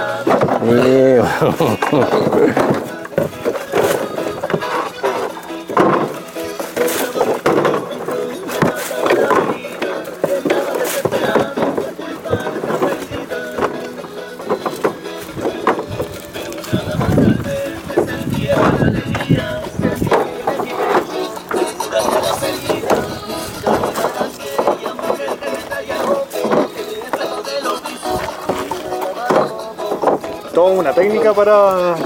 Toda una técnica para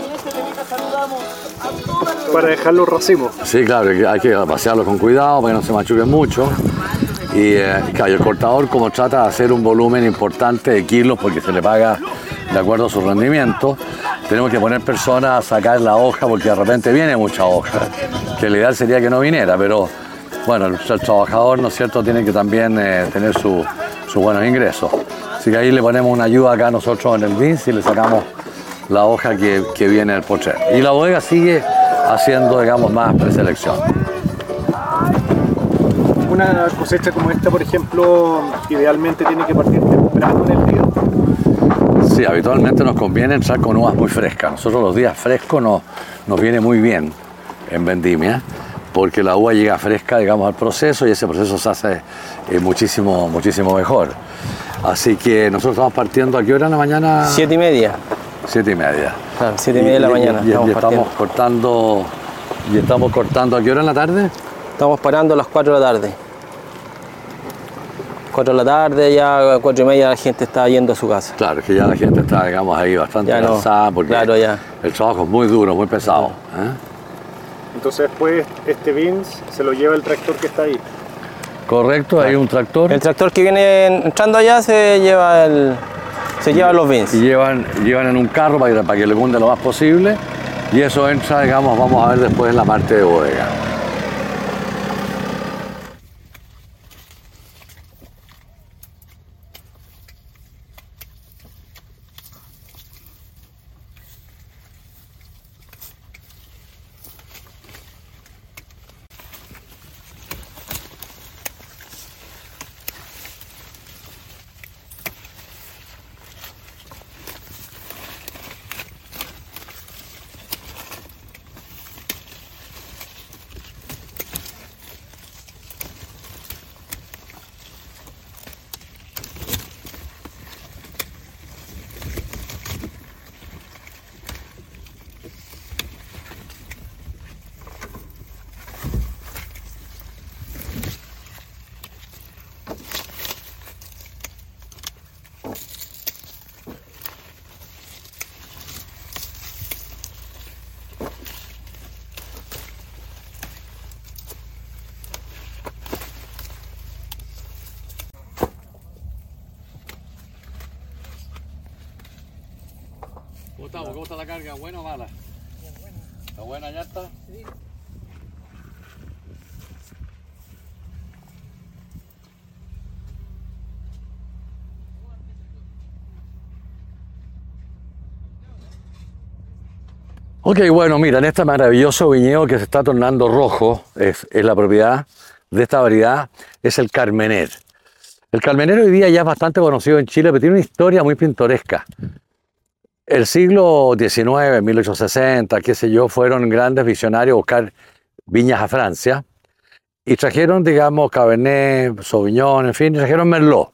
dejar los racimos. Sí, claro, hay que pasearlo con cuidado para que no se machuquen mucho. Y claro, el cortador, como trata de hacer un volumen importante de kilos porque se le paga de acuerdo a su rendimiento, tenemos que poner personas a sacar la hoja porque de repente viene mucha hoja, que lo ideal sería que no viniera, pero bueno, el trabajador, ¿no es cierto?, tiene que también tener sus buenos ingresos. Así que ahí le ponemos una ayuda acá nosotros en el BINS y le sacamos la hoja que viene del potrero. Y la bodega sigue haciendo, digamos, más preselección. Una cosecha como esta, por ejemplo, idealmente tiene que partir temprano en el día. Sí, habitualmente nos conviene entrar con uvas muy frescas. Nosotros los días frescos nos viene muy bien en vendimia, porque la uva llega fresca, digamos, al proceso y ese proceso se hace muchísimo mejor. Así que nosotros estamos partiendo, ¿a qué hora en la mañana? 7:30. 7:30. Claro, 7:30 de la mañana. Y estamos cortando, ¿a qué hora en la tarde? Estamos parando a las 4 de la tarde. 4 de la tarde, ya a 4:30 la gente está yendo a su casa. Claro, que ya la gente está, digamos, ahí bastante Ya no, cansada porque claro, ya. el trabajo es muy duro, muy pesado. ¿eh? Entonces después este beans se lo lleva el tractor que está ahí. Correcto, hay un tractor. El tractor que viene entrando allá se lleva los beans. Y llevan en un carro para que le cunde lo más posible. Y eso entra, digamos, vamos a ver después en la parte de bodega. ¿Cómo está la carga? ¿Buena o mala? Bien, buena. ¿Está buena ya está? Sí. Ok, bueno, mira, en este maravilloso viñedo que se está tornando rojo, es la propiedad de esta variedad, es el Carmener. El Carmener hoy día ya es bastante conocido en Chile, pero tiene una historia muy pintoresca. El siglo XIX, 1860, qué sé yo, fueron grandes visionarios a buscar viñas a Francia y trajeron, digamos, Cabernet, Sauvignon, en fin, trajeron Merlot.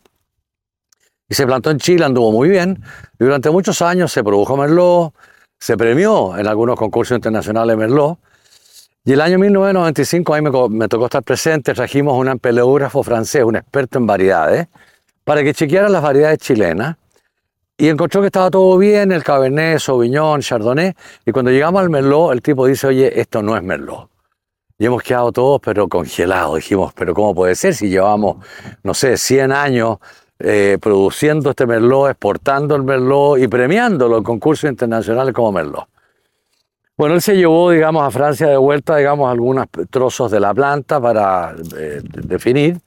Y se plantó en Chile, anduvo muy bien, y durante muchos años se produjo Merlot, se premió en algunos concursos internacionales Merlot, y el año 1995, a mí me tocó estar presente, trajimos un empeleógrafo francés, un experto en variedades, para que chequeara las variedades chilenas, y encontró que estaba todo bien, el Cabernet, Sauvignon, Chardonnay, y cuando llegamos al Merlot, el tipo dice, oye, esto no es Merlot. Y hemos quedado todos, pero congelados. Dijimos, pero ¿cómo puede ser si llevamos, no sé, 100 años produciendo este Merlot, exportando el Merlot y premiándolo en concursos internacionales como Merlot? Bueno, él se llevó, digamos, a Francia de vuelta, digamos, algunos trozos de la planta para definir,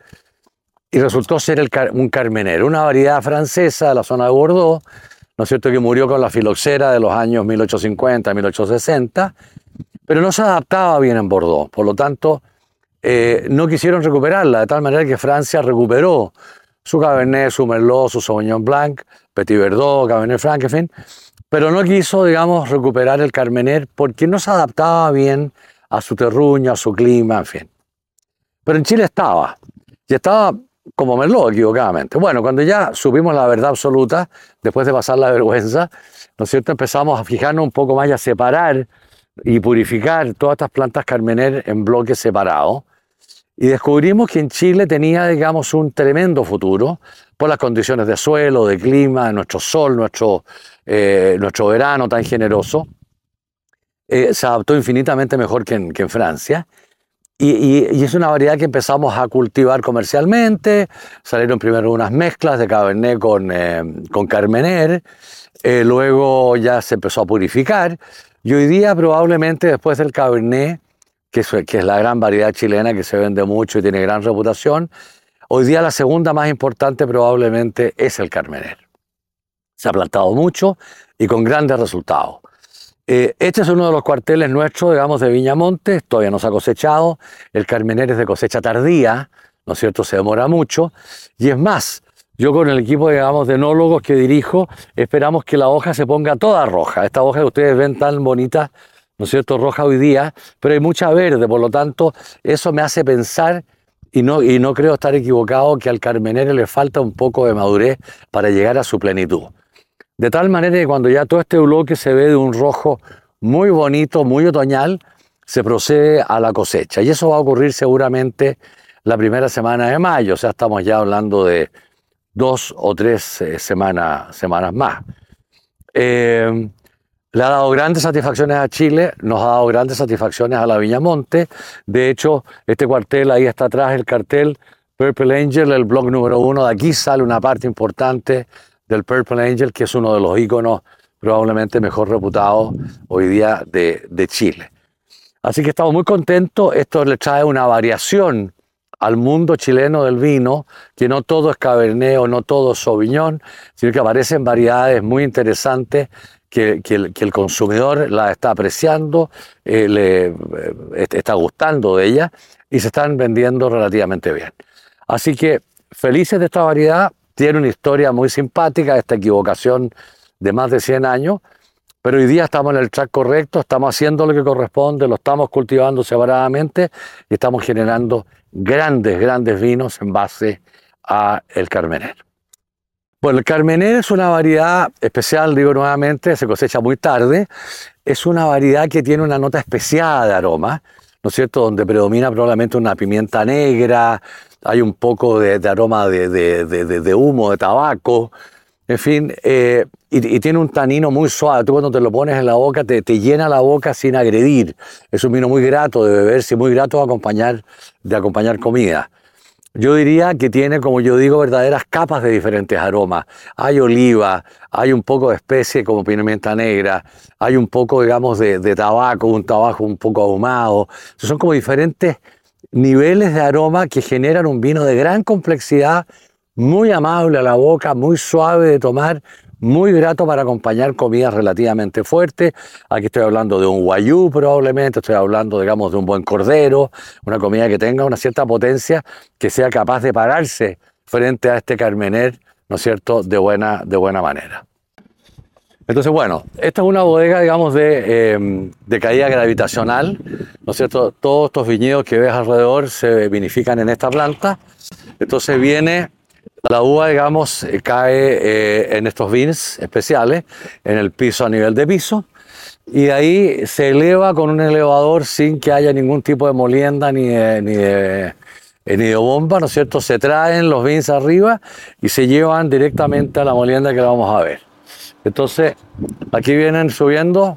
y resultó ser un Carmener, una variedad francesa de la zona de Bordeaux, ¿no es cierto?, que murió con la filoxera de los años 1850, 1860, pero no se adaptaba bien en Bordeaux, por lo tanto, no quisieron recuperarla, de tal manera que Francia recuperó su Cabernet, su Merlot, su Sauvignon Blanc, Petit Verdot, Cabernet Franc, en fin, pero no quiso, digamos, recuperar el Carmener porque no se adaptaba bien a su terruño, a su clima, en fin. Pero en Chile estaba, y estaba como Merlot, equivocadamente. Bueno, cuando ya supimos la verdad absoluta, después de pasar la vergüenza, ¿no es cierto?, empezamos a fijarnos un poco más y a separar y purificar todas estas plantas Carmener en bloques separados. Y descubrimos que en Chile tenía, digamos, un tremendo futuro por las condiciones de suelo, de clima, nuestro sol, nuestro verano tan generoso. Se adaptó infinitamente mejor que en Francia. Y es una variedad que empezamos a cultivar comercialmente. Salieron primero unas mezclas de Cabernet con Carmener. Luego ya se empezó a purificar. Y hoy día probablemente después del Cabernet, que es la gran variedad chilena que se vende mucho y tiene gran reputación, hoy día la segunda más importante probablemente es el Carmener. Se ha plantado mucho y con grandes resultados. Este es uno de los cuarteles nuestros, digamos, de Viña Montes, todavía no se ha cosechado, el Carmener es de cosecha tardía, ¿no es cierto?, se demora mucho, y es más, yo con el equipo, digamos, de enólogos que dirijo, esperamos que la hoja se ponga toda roja, esta hoja que ustedes ven tan bonita, ¿no es cierto?, roja hoy día, pero hay mucha verde, por lo tanto, eso me hace pensar, y no creo estar equivocado, que al carmenero le falta un poco de madurez para llegar a su plenitud. De tal manera que cuando ya todo este bloque se ve de un rojo muy bonito, muy otoñal, se procede a la cosecha. Y eso va a ocurrir seguramente la primera semana de mayo, o sea, estamos ya hablando de 2 o 3 semanas más. Le ha dado grandes satisfacciones a Chile, nos ha dado grandes satisfacciones a la Viñamonte. De hecho, este cuartel, ahí está atrás el cartel Purple Angel, el blog número 1. De aquí sale una parte importante del Purple Angel, que es uno de los íconos probablemente mejor reputados hoy día de Chile. Así que estamos muy contentos. Esto le trae una variación al mundo chileno del vino, que no todo es Cabernet o no todo es Sauvignon, sino que aparecen variedades muy interesantes que el consumidor la está apreciando, le está gustando de ella y se están vendiendo relativamente bien. Así que felices de esta variedad, tiene una historia muy simpática, esta equivocación de más de 100 años, pero hoy día estamos en el track correcto, estamos haciendo lo que corresponde, lo estamos cultivando separadamente y estamos generando grandes vinos en base a el Carmener. Bueno, el Carmener es una variedad especial, digo nuevamente, se cosecha muy tarde. Es una variedad que tiene una nota especiada de aroma, ¿no es cierto?, donde predomina probablemente una pimienta negra, hay un poco de aroma de humo, de tabaco, en fin, y tiene un tanino muy suave. Tú cuando te lo pones en la boca te llena la boca sin agredir. Es un vino muy grato de beberse, muy grato de acompañar comida. Yo diría que tiene, como yo digo, verdaderas capas de diferentes aromas. Hay oliva, hay un poco de especie como pimienta negra, hay un poco, digamos, de tabaco, un tabaco un poco ahumado. Son como diferentes niveles de aroma que generan un vino de gran complejidad, muy amable a la boca, muy suave de tomar, muy grato para acompañar comidas relativamente fuertes. Aquí estoy hablando de un guayú probablemente, estoy hablando, digamos, de un buen cordero, una comida que tenga una cierta potencia, que sea capaz de pararse frente a este Carmener, ¿no es cierto?, de buena manera. Entonces, bueno, esta es una bodega, digamos, de caída gravitacional, ¿no es cierto? Todos estos viñedos que ves alrededor se vinifican en esta planta. Entonces viene... La uva, digamos, cae en estos bins especiales, en el piso a nivel de piso, y de ahí se eleva con un elevador sin que haya ningún tipo de molienda ni de bomba, ¿no es cierto? Se traen los bins arriba y se llevan directamente a la molienda que la vamos a ver. Entonces, aquí vienen subiendo.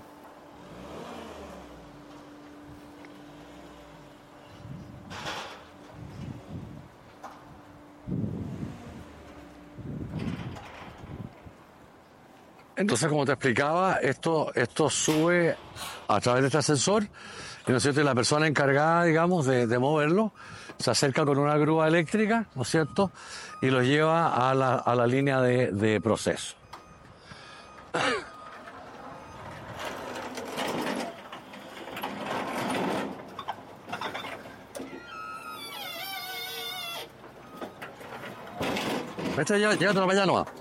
Entonces, como te explicaba, esto sube a través de este ascensor, ¿no es cierto? Y la persona encargada, digamos, de moverlo, se acerca con una grúa eléctrica, ¿no es cierto? Y lo lleva a la línea de proceso. Este ya te lo vaya nomás.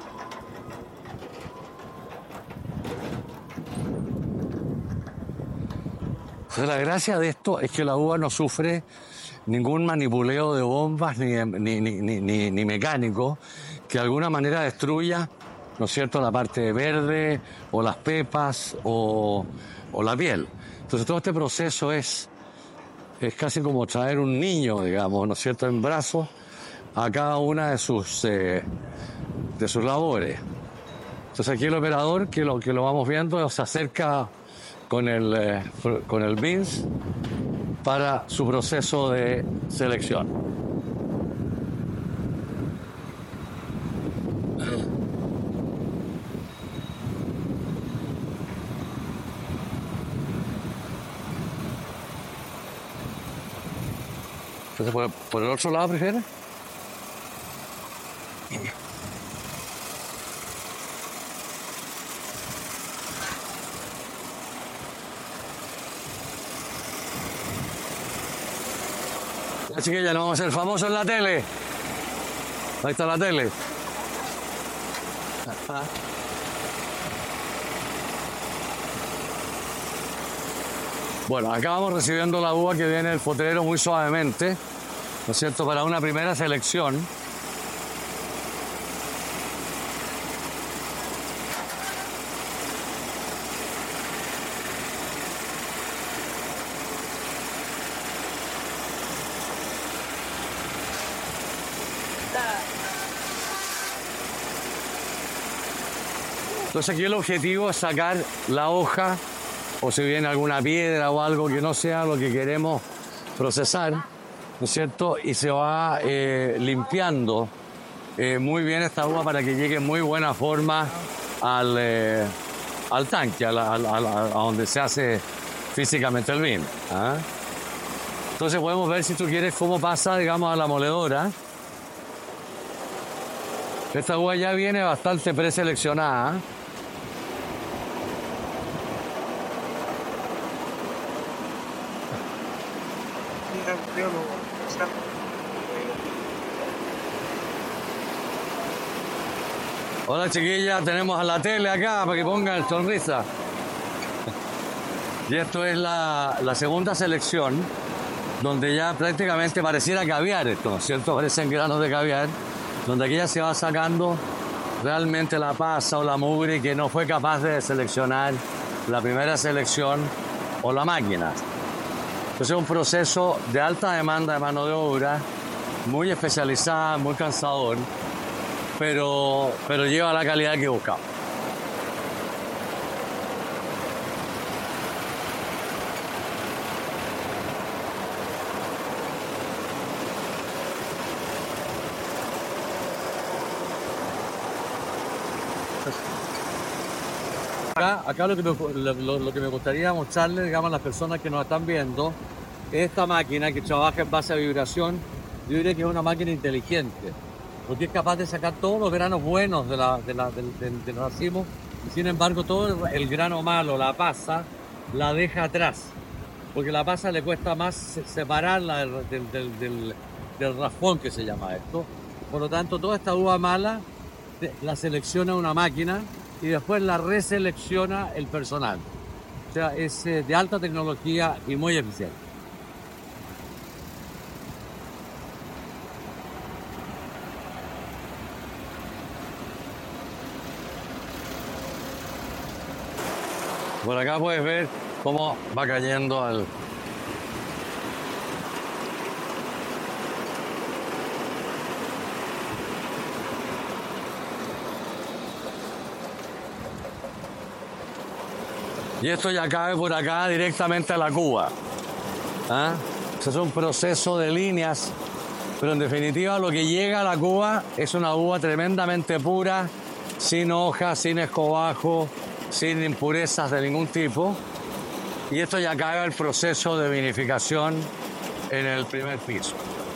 Entonces, la gracia de esto es que la uva no sufre ningún manipuleo de bombas ni mecánico que de alguna manera destruya, ¿no es cierto?, la parte verde o las pepas o la piel. Entonces todo este proceso es casi como traer un niño, digamos, ¿no es cierto?, en brazos a cada una de sus labores. Entonces aquí el operador, que lo vamos viendo, se acerca con el bins para su proceso de selección. Entonces, ¿por el otro lado prefieres? Así que ya no vamos a ser famosos en la tele. Ahí está la tele. Bueno, acá vamos recibiendo la uva que viene del potrero muy suavemente, ¿no es cierto?, para una primera selección. Entonces aquí el objetivo es sacar la hoja, o si viene alguna piedra o algo que no sea lo que queremos procesar, ¿no es cierto? Y se va limpiando muy bien esta uva para que llegue en muy buena forma al tanque, a donde se hace físicamente el vino. ¿Ah? Entonces podemos ver, si tú quieres, cómo pasa, digamos, a la moledora. Esta uva ya viene bastante preseleccionada. Hola chiquilla, tenemos a la tele acá para que pongan sonrisa. Y esto es la segunda selección, donde ya prácticamente pareciera caviar esto, ¿no es cierto? Parecen granos de caviar, donde aquí ya se va sacando realmente la pasa o la mugre que no fue capaz de seleccionar la primera selección o la máquina. Entonces es un proceso de alta demanda de mano de obra, muy especializada, muy cansador, pero lleva la calidad que buscamos. Acá lo que me gustaría mostrarles, digamos, a las personas que nos están viendo, es esta máquina que trabaja en base a vibración. Yo diría que es una máquina inteligente, porque es capaz de sacar todos los granos buenos del racimo, y sin embargo todo el grano malo, la pasa, la deja atrás, porque la pasa le cuesta más separarla del raspón, que se llama esto. Por lo tanto, toda esta uva mala la selecciona una máquina y después la reselecciona el personal. O sea, es de alta tecnología y muy eficiente. Por acá puedes ver cómo va cayendo al... Y esto ya cae por acá directamente a la cuba. ¿Ah? Eso es un proceso de líneas, pero en definitiva lo que llega a la cuba es una uva tremendamente pura, sin hojas, sin escobajo, sin impurezas de ningún tipo. Y esto ya cae al proceso de vinificación en el primer piso.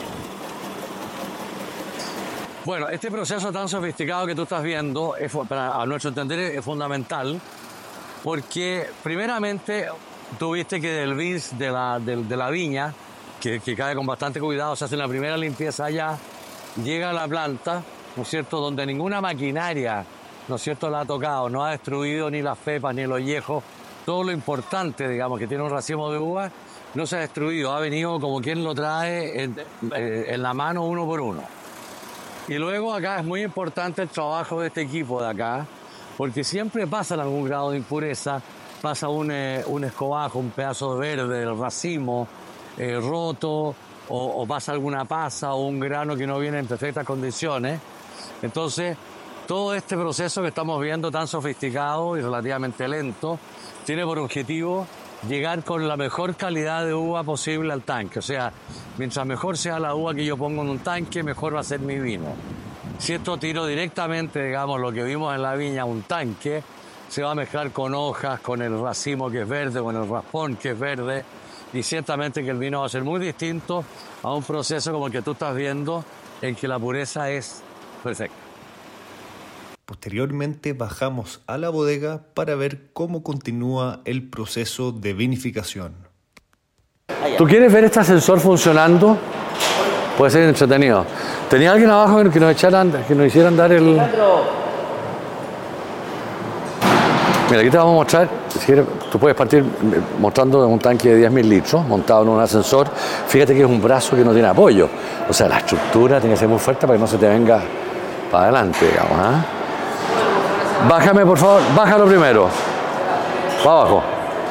Bueno, este proceso tan sofisticado que tú estás viendo, a nuestro entender, es fundamental, porque primeramente tuviste que del vis de la viña, que cae con bastante cuidado, se hace una primera limpieza allá, llega a la planta, ¿no es cierto?, donde ninguna maquinaria, ¿no es cierto?, la ha tocado, no ha destruido ni las pepas ni los viejos. Todo lo importante, digamos, que tiene un racimo de uva, no se ha destruido, ha venido como quien lo trae en la mano uno por uno. Y luego acá es muy importante el trabajo de este equipo de acá, porque siempre pasa en algún grado de impureza, pasa un escobajo, un pedazo de verde del racimo roto, o pasa alguna pasa o un grano que no viene en perfectas condiciones. Entonces, todo este proceso que estamos viendo tan sofisticado y relativamente lento, tiene por objetivo llegar con la mejor calidad de uva posible al tanque. O sea, mientras mejor sea la uva que yo pongo en un tanque, mejor va a ser mi vino. Si esto tiro directamente, digamos, lo que vimos en la viña a un tanque, se va a mezclar con hojas, con el racimo que es verde, con el raspón que es verde, y ciertamente que el vino va a ser muy distinto a un proceso como el que tú estás viendo, en que la pureza es perfecta. Posteriormente bajamos a la bodega para ver cómo continúa el proceso de vinificación. ¿Tú quieres ver este ascensor funcionando? Puede ser entretenido. ¿Tenía alguien abajo que nos hicieran dar el...? Mira, aquí te vamos a mostrar, si quieres, tú puedes partir mostrando un tanque de 10.000 litros montado en un ascensor. Fíjate que es un brazo que no tiene apoyo. O sea, la estructura tiene que ser muy fuerte para que no se te venga para adelante, digamos. ¿Eh? Bájame, por favor, bájalo primero. Para abajo.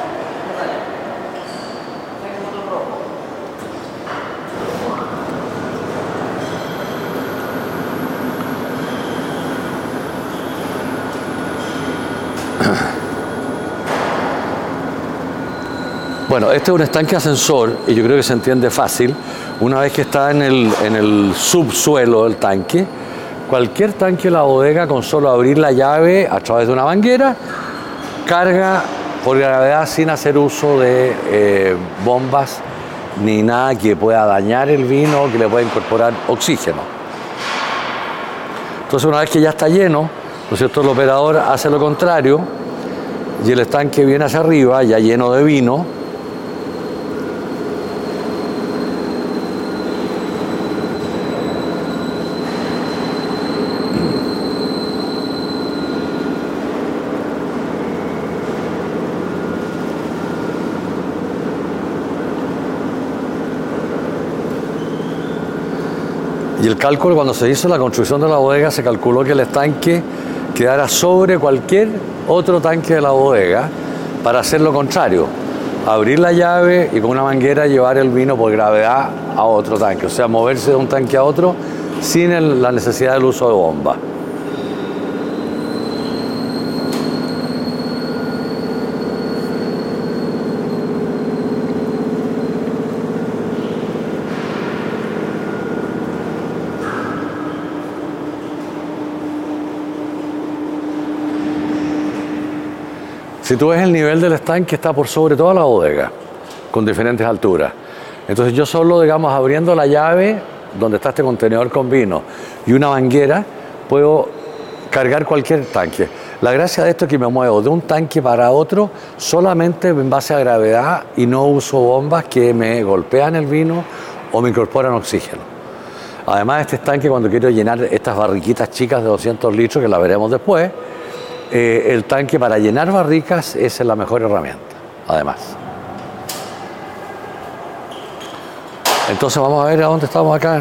Bueno, este es un estanque ascensor y yo creo que se entiende fácil. Una vez que está en el subsuelo del tanque, cualquier tanque de la bodega, con solo abrir la llave a través de una manguera, carga por gravedad sin hacer uso de bombas ni nada que pueda dañar el vino o que le pueda incorporar oxígeno. Entonces, una vez que ya está lleno, ¿no es cierto?, el operador hace lo contrario y el estanque viene hacia arriba, ya lleno de vino. Y el cálculo, cuando se hizo la construcción de la bodega, se calculó que el estanque quedara sobre cualquier otro tanque de la bodega para hacer lo contrario, abrir la llave y con una manguera llevar el vino por gravedad a otro tanque, o sea, moverse de un tanque a otro sin la necesidad del uso de bomba. Si tú ves el nivel del estanque, está por sobre toda la bodega, con diferentes alturas. Entonces yo solo, digamos, abriendo la llave donde está este contenedor con vino y una manguera, puedo cargar cualquier tanque. La gracia de esto es que me muevo de un tanque para otro solamente en base a gravedad y no uso bombas que me golpean el vino o me incorporan oxígeno. Además, este estanque, cuando quiero llenar estas barriquitas chicas de 200 litros, que la veremos después, el tanque para llenar barricas es la mejor herramienta, además. Entonces vamos a ver a dónde estamos acá.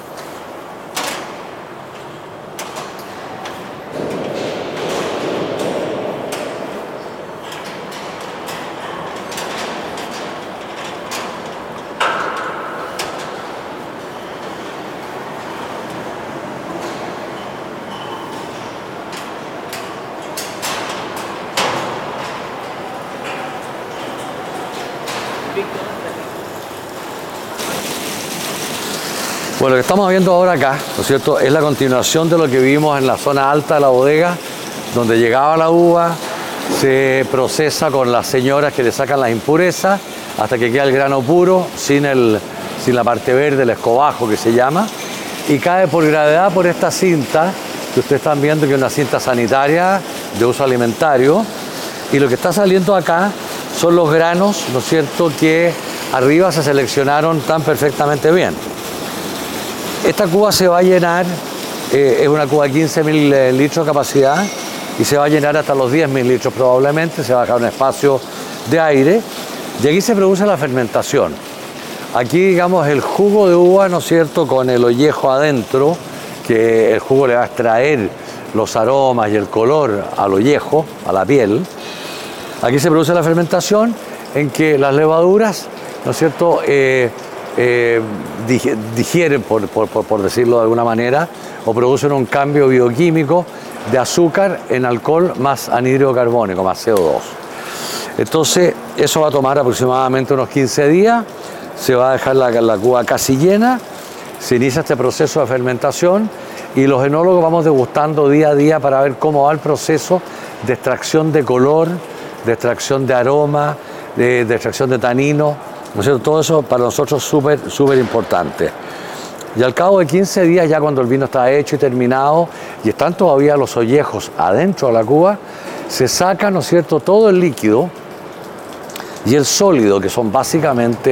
Bueno, lo que estamos viendo ahora acá, ¿no es cierto?, es la continuación de lo que vimos en la zona alta de la bodega, donde llegaba la uva, se procesa con las señoras que le sacan las impurezas hasta que queda el grano puro, sin la parte verde, el escobajo que se llama, y cae por gravedad por esta cinta, que ustedes están viendo que es una cinta sanitaria de uso alimentario, y lo que está saliendo acá son los granos, ¿no es cierto?, que arriba se seleccionaron tan perfectamente bien. Esta cuba se va a llenar, es una cuba de 15.000 litros de capacidad y se va a llenar hasta los 10.000 litros probablemente, se va a dejar un espacio de aire y aquí se produce la fermentación. Aquí, digamos, el jugo de uva, ¿no es cierto?, con el ollejo adentro, que el jugo le va a extraer los aromas y el color al ollejo, a la piel. Aquí se produce la fermentación en que las levaduras, ¿no es cierto?, digieren, por decirlo de alguna manera, o producen un cambio bioquímico de azúcar en alcohol más anhídrido carbónico, más CO2. Entonces, eso va a tomar aproximadamente unos 15 días, se va a dejar la cuba casi llena, se inicia este proceso de fermentación y los enólogos vamos degustando día a día para ver cómo va el proceso de extracción de color, de extracción de aroma, de extracción de tanino. ¿No es cierto? Todo eso para nosotros es súper importante. Y al cabo de 15 días, ya cuando el vino está hecho y terminado, y están todavía los ollejos adentro de la cuba, se saca, ¿no es cierto?, todo el líquido y el sólido, que son básicamente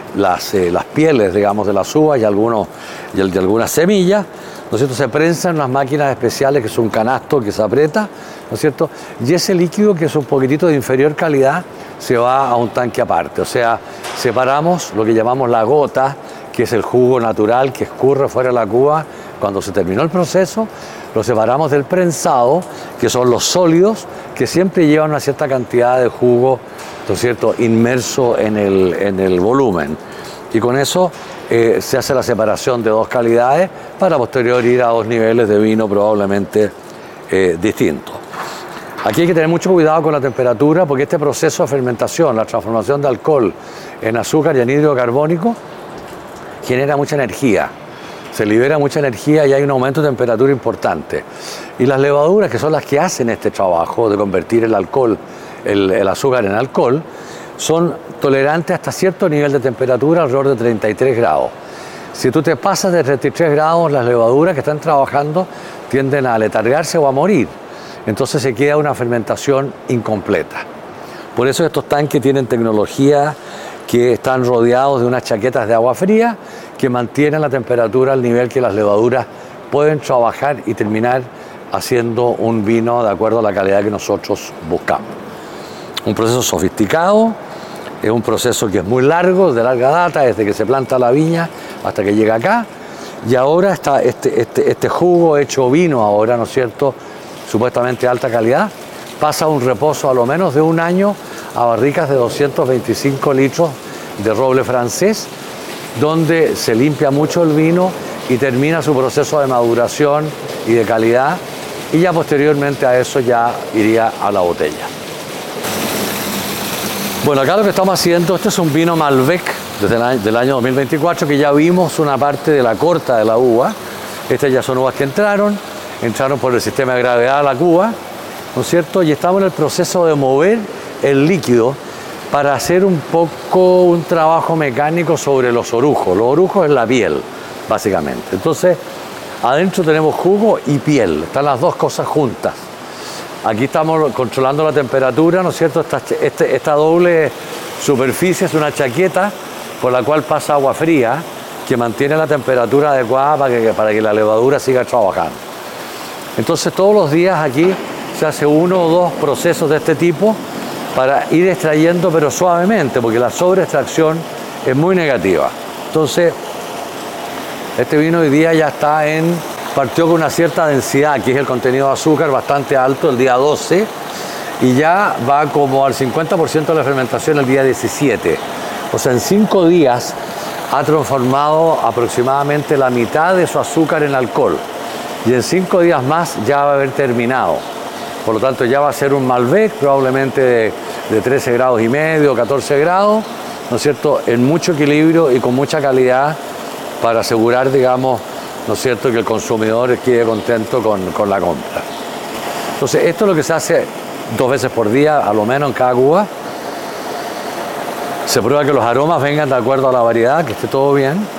las pieles, digamos, de las uvas y de algunas semillas, ¿no es cierto? Se prensa en unas máquinas especiales que es un canasto que se aprieta, ¿no es cierto? Y ese líquido, que es un poquitito de inferior calidad, se va a un tanque aparte. O sea, separamos lo que llamamos la gota, que es el jugo natural que escurre fuera de la cuba cuando se terminó el proceso. Lo separamos del prensado, que son los sólidos, que siempre llevan una cierta cantidad de jugo, ¿no es cierto?, inmerso en el volumen. Y con eso se hace la separación de dos calidades para posterior ir a dos niveles de vino probablemente distintos. Aquí hay que tener mucho cuidado con la temperatura, porque este proceso de fermentación, la transformación de alcohol en azúcar y anhídrido carbónico, genera mucha energía. Se libera mucha energía y hay un aumento de temperatura importante. Y las levaduras, que son las que hacen este trabajo de convertir el alcohol, el azúcar en alcohol, son tolerantes hasta cierto nivel de temperatura, alrededor de 33 grados. Si tú te pasas de 33 grados, las levaduras que están trabajando tienden a aletargarse o a morir. Entonces se queda una fermentación incompleta. Por eso estos tanques tienen tecnología que están rodeados de unas chaquetas de agua fría que mantienen la temperatura al nivel que las levaduras pueden trabajar y terminar haciendo un vino de acuerdo a la calidad que nosotros buscamos. Un proceso sofisticado, es un proceso que es muy largo, de larga data, desde que se planta la viña hasta que llega acá. Y ahora está este jugo hecho vino ahora, ¿no es cierto?, supuestamente de alta calidad, pasa un reposo a lo menos de un año a barricas de 225 litros de roble francés, donde se limpia mucho el vino y termina su proceso de maduración y de calidad, y ya posteriormente a eso ya iría a la botella. Bueno, acá lo que estamos haciendo, este es un vino Malbec del año 2024, que ya vimos una parte de la corta de la uva. Estas ya son uvas que entraron por el sistema de gravedad a la cuba, ¿no es cierto? Y estamos en el proceso de mover el líquido para hacer un poco un trabajo mecánico sobre los orujos. Los orujos es la piel, básicamente. Entonces, adentro tenemos jugo y piel, están las dos cosas juntas. Aquí estamos controlando la temperatura, ¿no es cierto? Esta doble superficie es una chaqueta por la cual pasa agua fría que mantiene la temperatura adecuada para que la levadura siga trabajando. Entonces, todos los días aquí se hace uno o dos procesos de este tipo para ir extrayendo, pero suavemente, porque la sobreextracción es muy negativa. Entonces, este vino hoy día ya partió con una cierta densidad, que es el contenido de azúcar bastante alto el día 12, y ya va como al 50% de la fermentación el día 17. O sea, en 5 días ha transformado aproximadamente la mitad de su azúcar en alcohol. Y en 5 días más ya va a haber terminado. Por lo tanto, ya va a ser un Malbec, probablemente de 13 grados y medio, 14 grados, ¿no es cierto?, en mucho equilibrio y con mucha calidad para asegurar, digamos, ¿no es cierto?, que el consumidor quede contento con la compra. Entonces, esto es lo que se hace 2 veces por día, a lo menos en cada cuba. Se prueba que los aromas vengan de acuerdo a la variedad, que esté todo bien.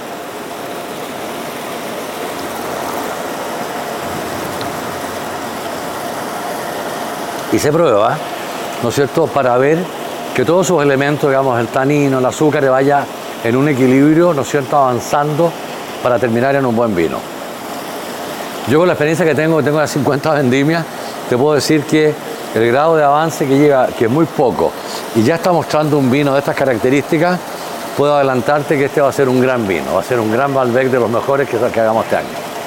Y se prueba, ¿no es cierto?, para ver que todos sus elementos, digamos, el tanino, el azúcar, vaya en un equilibrio, ¿no es cierto?, avanzando para terminar en un buen vino. Yo, con la experiencia que tengo las 50 vendimias, te puedo decir que el grado de avance que llega, que es muy poco, y ya está mostrando un vino de estas características, puedo adelantarte que este va a ser un gran vino, va a ser un gran Malbec de los mejores que hagamos este año.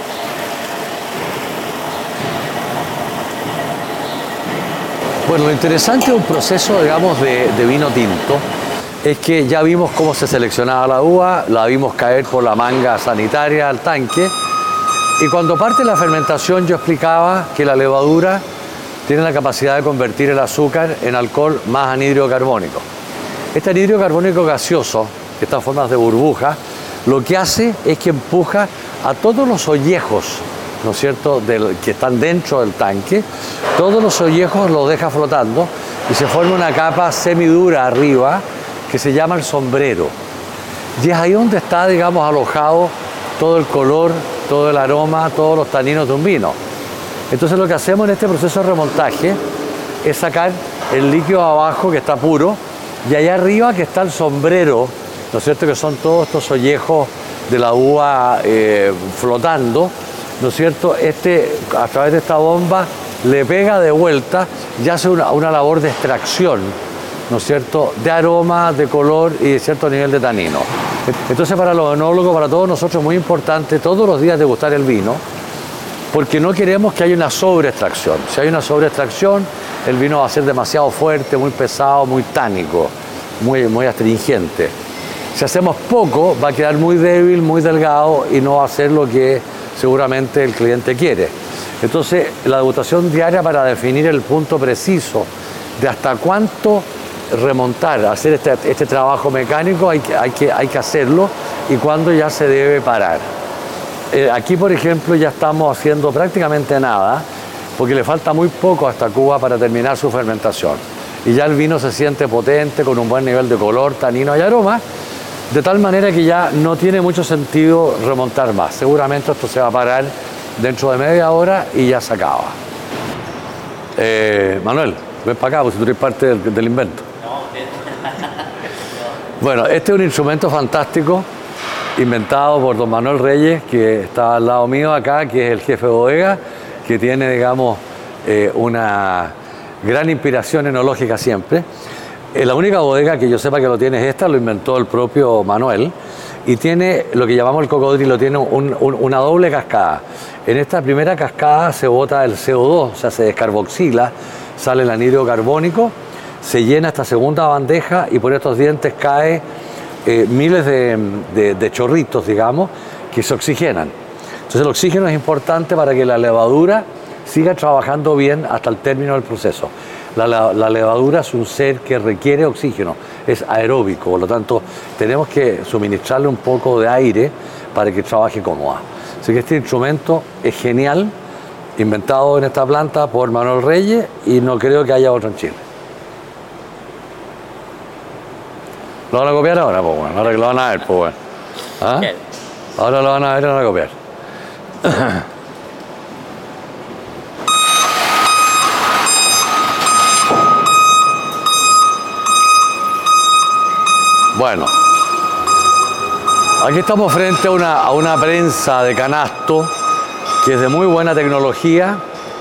Bueno, lo interesante de un proceso, digamos, de vino tinto es que ya vimos cómo se seleccionaba la uva, la vimos caer por la manga sanitaria al tanque, y cuando parte la fermentación yo explicaba que la levadura tiene la capacidad de convertir el azúcar en alcohol más anhídrido carbónico. Este anhídrido carbónico gaseoso, que está en forma de burbuja, lo que hace es que empuja a todos los ollejos, ¿no es cierto?, que están dentro del tanque, todos los ollejos los deja flotando y se forma una capa semidura arriba que se llama el sombrero. Y es ahí donde está, digamos, alojado todo el color, todo el aroma, todos los taninos de un vino. Entonces, lo que hacemos en este proceso de remontaje es sacar el líquido abajo, que está puro, y allá arriba, que está el sombrero, ¿no es cierto?, que son todos estos ollejos de la uva flotando, ¿no es cierto? A través de esta bomba le pega de vuelta y hace una labor de extracción, ¿no es cierto?, de aroma, de color y de cierto nivel de tanino. Entonces, para los enólogos, para todos nosotros, es muy importante todos los días degustar el vino, porque no queremos que haya una sobreextracción. Si hay una sobreextracción, el vino va a ser demasiado fuerte, muy pesado, muy tánico, muy astringente. Si hacemos poco, va a quedar muy débil, muy delgado y no va a ser lo que seguramente el cliente quiere. Entonces, la degustación diaria, para definir el punto preciso de hasta cuánto remontar, hacer este trabajo mecánico, hay que hacerlo, y cuándo ya se debe parar. Aquí, por ejemplo, ya estamos haciendo prácticamente nada, porque le falta muy poco a esta cuba para terminar su fermentación. Y ya el vino se siente potente, con un buen nivel de color, tanino y aroma, de tal manera que ya no tiene mucho sentido remontar más. Seguramente esto se va a parar dentro de media hora y ya se acaba. Manuel, ven para acá, porque tú eres parte del invento. Bueno, este es un instrumento fantástico, inventado por don Manuel Reyes, que está al lado mío acá, que es el jefe de bodega, que tiene, digamos, una gran inspiración enológica siempre. La única bodega que yo sepa que lo tiene es esta, lo inventó el propio Manuel, y tiene lo que llamamos el cocodrilo, tiene una doble cascada. En esta primera cascada se bota el CO2, o sea, se descarboxila, sale el anhídrido carbónico, se llena esta segunda bandeja y por estos dientes cae miles de chorritos, digamos, que se oxigenan. Entonces el oxígeno es importante para que la levadura siga trabajando bien hasta el término del proceso. La levadura es un ser que requiere oxígeno, es aeróbico, por lo tanto tenemos que suministrarle un poco de aire para que trabaje cómoda. Así que este instrumento es genial, inventado en esta planta por Manuel Reyes, y no creo que haya otro en Chile. ¿Lo van a copiar ahora? Pues bueno, ahora que lo van a ver, pues bueno. ¿Ah? Ahora lo van a ver y lo van a copiar. Bueno, aquí estamos frente a una prensa de canasto que es de muy buena tecnología,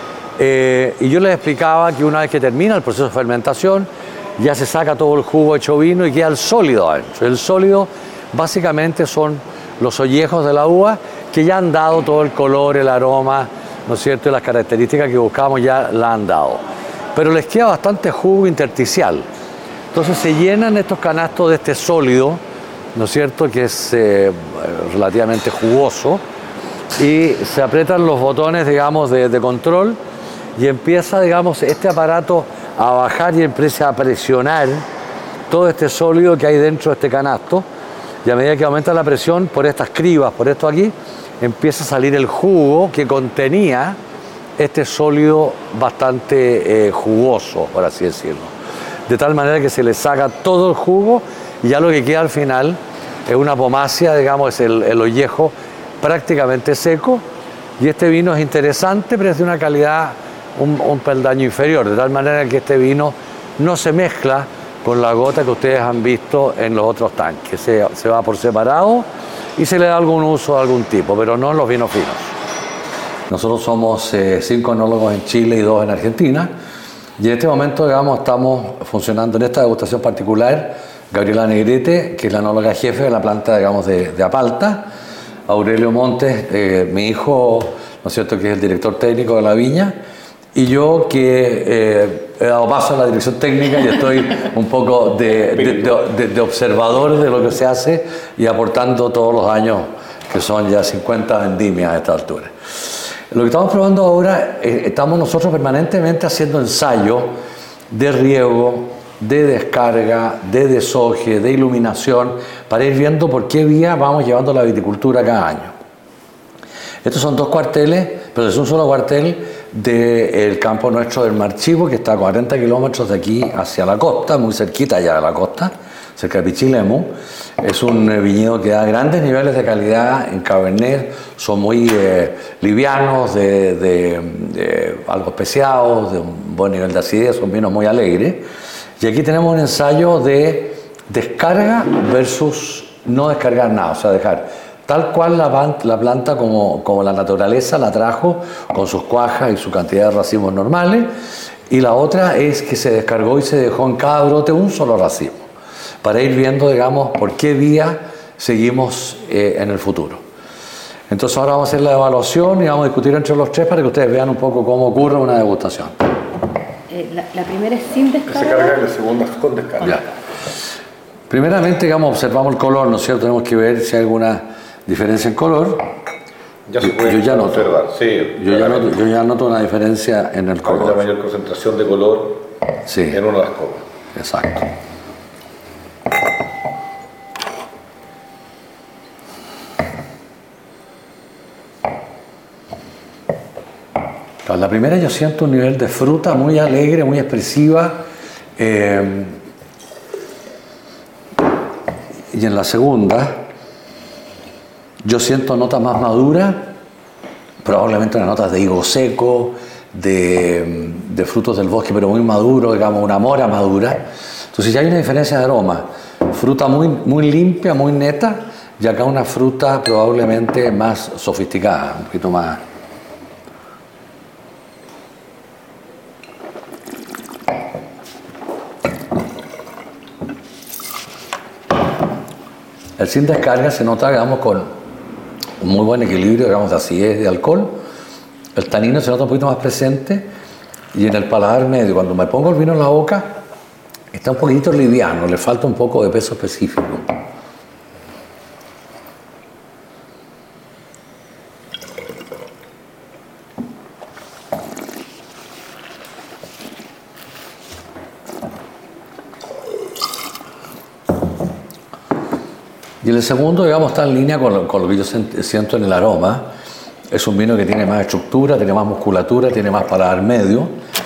y yo les explicaba que una vez que termina el proceso de fermentación ya se saca todo el jugo hecho vino y queda el sólido adentro. El sólido básicamente son los ollejos de la uva que ya han dado todo el color, el aroma, ¿no es cierto?, y las características que buscamos ya la han dado. Pero les queda bastante jugo intersticial. Entonces se llenan estos canastos de este sólido, ¿no es cierto?, que es relativamente jugoso, y se aprietan los botones, digamos, de control, y empieza, digamos, este aparato a bajar y empieza a presionar todo este sólido que hay dentro de este canasto, y a medida que aumenta la presión por estas cribas, por esto aquí, empieza a salir el jugo que contenía este sólido bastante jugoso, por así decirlo. De tal manera que se le saca todo el jugo y ya lo que queda al final es una pomacia, digamos, es el ollejo prácticamente seco, y este vino es interesante, pero es de una calidad un peldaño inferior, de tal manera que este vino no se mezcla con la gota que ustedes han visto en los otros tanques. Se va por separado y se le da algún uso de algún tipo, pero no en los vinos finos. Nosotros somos 5 enólogos en Chile y 2 en Argentina, y en este momento, digamos, estamos funcionando en esta degustación particular Gabriela Negrete, que es la enóloga jefe de la planta, digamos, de Apalta, Aurelio Montes, mi hijo, ¿no es cierto?, que es el director técnico de la viña, y yo que he dado paso a la dirección técnica y estoy un poco de observador de lo que se hace y aportando todos los años, que son ya 50 vendimias a esta altura. Lo que estamos probando ahora, estamos nosotros permanentemente haciendo ensayos de riego, de descarga, de desoje, de iluminación, para ir viendo por qué vía vamos llevando la viticultura cada año. Estos son 2 cuarteles, pero es un solo cuartel del campo nuestro del Marchivo, que está a 40 kilómetros de aquí hacia la costa, muy cerquita ya de la costa, cerca de Pichilemu. Es un viñedo que da grandes niveles de calidad en Cabernet, son muy livianos, algo especiados, de un buen nivel de acidez, son vinos muy alegres. Y aquí tenemos un ensayo de descarga versus no descargar nada, o sea, dejar tal cual la planta como la naturaleza la trajo, con sus cuajas y su cantidad de racimos normales, y la otra es que se descargó y se dejó en cada brote un solo racimo, para ir viendo, digamos, por qué vía seguimos en el futuro. Entonces ahora vamos a hacer la evaluación y vamos a discutir entre los tres para que ustedes vean un poco cómo ocurre una degustación. La primera es sin descarga. Se carga y la segunda es con descarga. Ya. Primeramente, digamos, observamos el color, ¿no es cierto? Tenemos que ver si hay alguna diferencia en color. Ya se puede Yo ya noto. observar, sí. Yo ya noto una diferencia en el Hay una color. mayor concentración de color Sí, en una de las copas. exacto. La primera yo siento un nivel de fruta muy alegre, muy expresiva. Y en la segunda yo siento notas más maduras, probablemente unas notas de higo seco, de frutos del bosque, pero muy maduro, digamos, una mora madura. Entonces ya hay una diferencia de aroma. Fruta muy limpia, muy neta, y acá una fruta probablemente más sofisticada, un poquito más. El sin descarga se nota, digamos, con un muy buen equilibrio, digamos, de acidez y de alcohol. El tanino se nota un poquito más presente, y en el paladar medio, cuando me pongo el vino en la boca, está un poquito liviano, le falta un poco de peso específico. Y el segundo, digamos, está en línea con lo que yo siento en el aroma. Es un vino que tiene más estructura, tiene más musculatura, tiene más paladar medio.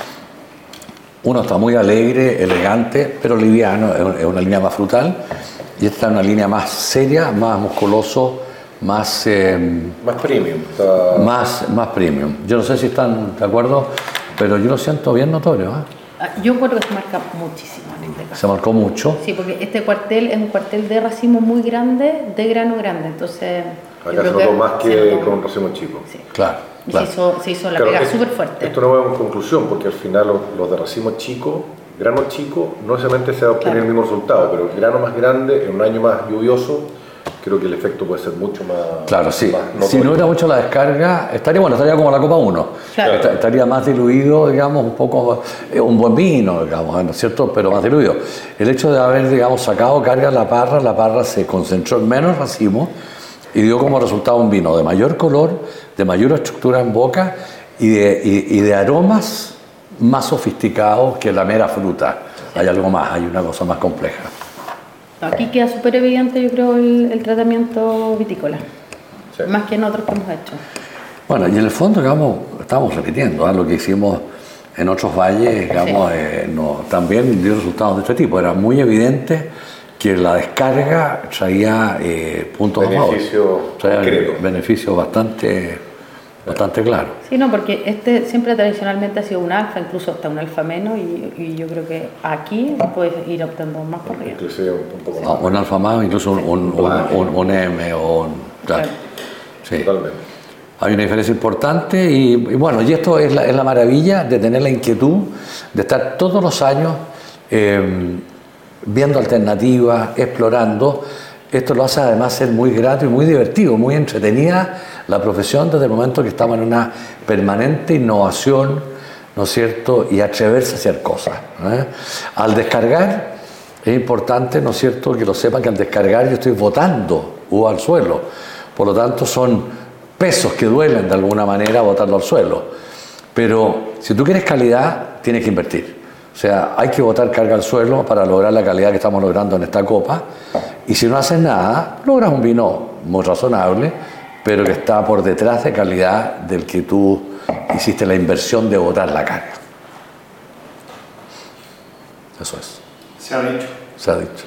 Uno está muy alegre, elegante, pero liviano, es una línea más frutal. Y esta es una línea más seria, más musculoso, más premium. Más premium. Yo no sé si están de acuerdo, pero yo lo siento bien notorio, ¿eh? Yo creo que se marca muchísimo en este caso. Se marcó mucho. Sí, porque este cuartel es un cuartel de racimo muy grande, de grano grande, entonces... Acá se notó más que con un racimo chico. Sí. Claro. Y claro. se hizo la pega súper fuerte. Esto no va en conclusión, porque al final los de racimo chico, grano chico, no necesariamente se va a obtener el mismo resultado, pero el grano más grande, en un año más lluvioso, creo que el efecto puede ser mucho más... Claro, sí. Más Si no hubiera mucho la descarga, estaría como la Copa 1. Claro. Estaría más diluido, digamos, un poco, un buen vino, digamos, ¿no es cierto? Pero más diluido. El hecho de haber, digamos, sacado carga la parra se concentró en menos racimo y dio como resultado un vino de mayor color, de mayor estructura en boca y de aromas más sofisticados que la mera fruta. Hay algo más, hay una cosa más compleja. Aquí queda súper evidente, yo creo, el tratamiento vitícola, Sí. más que en otros que hemos hecho. Bueno, y en el fondo, digamos, estamos repitiendo lo que hicimos en otros valles, digamos, también dio resultados de este tipo. Era muy evidente que la descarga traía puntos a favor. Traía beneficios bastante claros. Sí, no, porque este siempre tradicionalmente ha sido un alfa, incluso hasta un alfa menos, y yo creo que aquí puedes ir optando más por arriba. Inclusive un poco más. Un alfa más, incluso un M o un... Claro. Sí. Totalmente. Hay una diferencia importante y bueno, y esto es la maravilla de tener la inquietud de estar todos los años viendo alternativas, explorando. Esto lo hace además ser muy grato y muy divertido, muy entretenida la profesión desde el momento que estamos en una permanente innovación, ¿no es cierto? Y atreverse a hacer cosas, ¿eh? Al descargar, es importante, ¿no es cierto?, que lo sepan que al descargar yo estoy botando uva al suelo. Por lo tanto, son pesos que duelen de alguna manera botarlo al suelo. Pero si tú quieres calidad, tienes que invertir. O sea, hay que botar carga al suelo para lograr la calidad que estamos logrando en esta copa. Y si no haces nada, logras un vino muy razonable, pero que está por detrás de calidad del que tú hiciste la inversión de botar la carga. Eso es. Se ha dicho. Se ha dicho.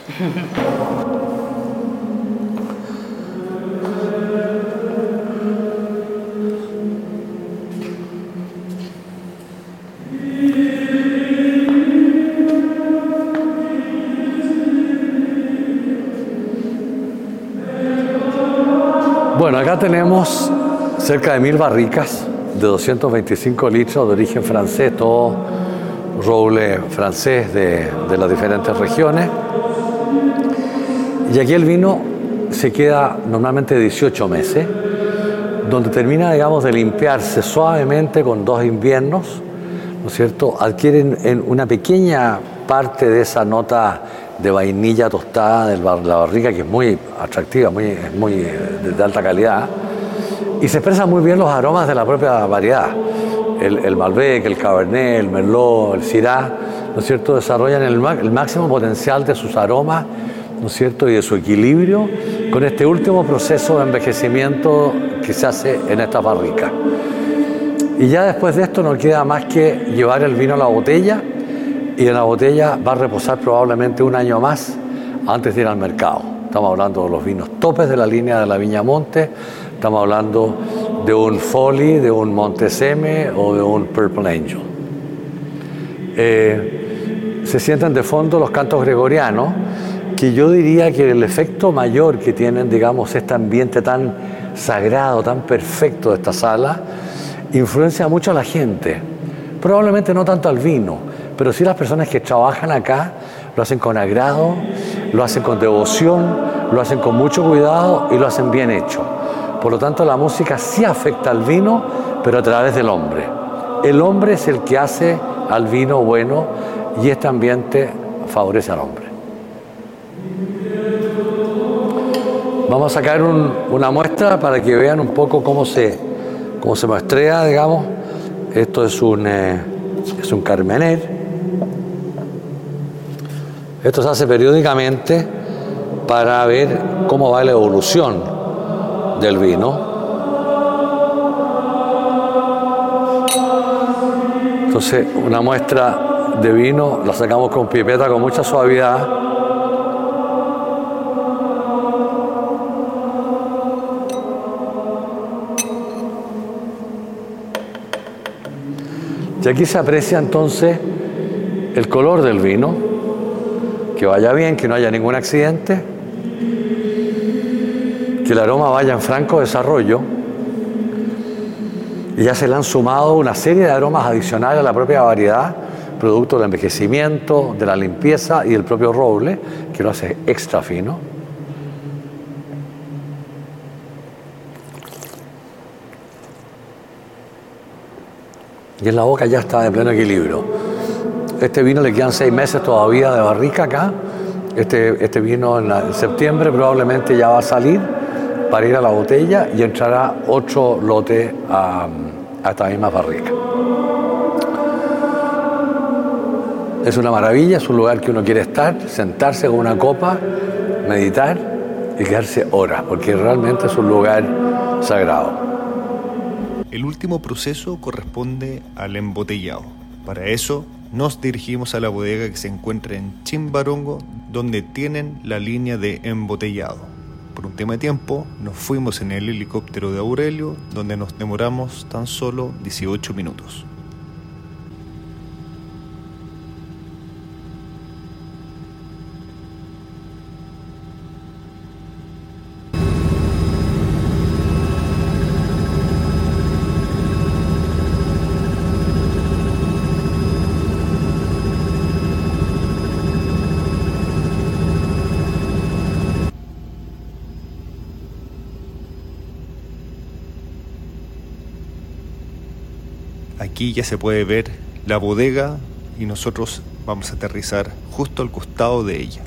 Bueno, acá tenemos cerca de 1000 barricas de 225 litros de origen francés, todo roble francés de las diferentes regiones. Y aquí el vino se queda normalmente 18 meses, donde termina, digamos, de limpiarse suavemente con 2 inviernos, ¿no es cierto? Adquieren en una pequeña parte de esa nota de vainilla tostada de la barrica, que es muy atractiva, muy de alta calidad, y se expresan muy bien los aromas de la propia variedad. El Malbec, el Cabernet, el Merlot, el Syrah, ¿no es cierto?, desarrollan el máximo potencial de sus aromas, ¿no es cierto?, y de su equilibrio con este último proceso de envejecimiento que se hace en esta barrica. Y ya después de esto no queda más que llevar el vino a la botella, y en la botella va a reposar probablemente un año más antes de ir al mercado. Estamos hablando de los vinos topes de la línea de la Viña Montes, estamos hablando de un Folly, de un Monteseme o de un Purple Angel. Se sienten de fondo los cantos gregorianos, que yo diría que el efecto mayor que tienen, digamos, este ambiente tan sagrado, tan perfecto de esta sala, influencia mucho a la gente. Probablemente no tanto al vino, pero sí las personas que trabajan acá lo hacen con agrado, lo hacen con devoción, lo hacen con mucho cuidado y lo hacen bien hecho. Por lo tanto, la música sí afecta al vino, pero a través del hombre. El hombre es el que hace al vino bueno y este ambiente favorece al hombre. Vamos a sacar una muestra para que vean un poco cómo se muestrea, digamos. Esto es un Carmener. Esto se hace periódicamente para ver cómo va la evolución del vino. Entonces, una muestra de vino la sacamos con pipeta con mucha suavidad. Y aquí se aprecia entonces el color del vino, que vaya bien, que no haya ningún accidente, que el aroma vaya en franco desarrollo, y ya se le han sumado una serie de aromas adicionales a la propia variedad, producto del envejecimiento, de la limpieza y del propio roble, que lo hace extra fino. Y en la boca ya está de pleno equilibrio. Este vino le quedan 6 meses todavía de barrica acá. Este vino en septiembre probablemente ya va a salir para ir a la botella y entrará otro lote a esta misma barrica. Es una maravilla, es un lugar que uno quiere estar, sentarse con una copa, meditar y quedarse horas, porque realmente es un lugar sagrado. El último proceso corresponde al embotellado. Para eso nos dirigimos a la bodega que se encuentra en Chimbarongo, donde tienen la línea de embotellado. Por un tema de tiempo, nos fuimos en el helicóptero de Aurelio, donde nos demoramos tan solo 18 minutos. Aquí ya se puede ver la bodega y nosotros vamos a aterrizar justo al costado de ella.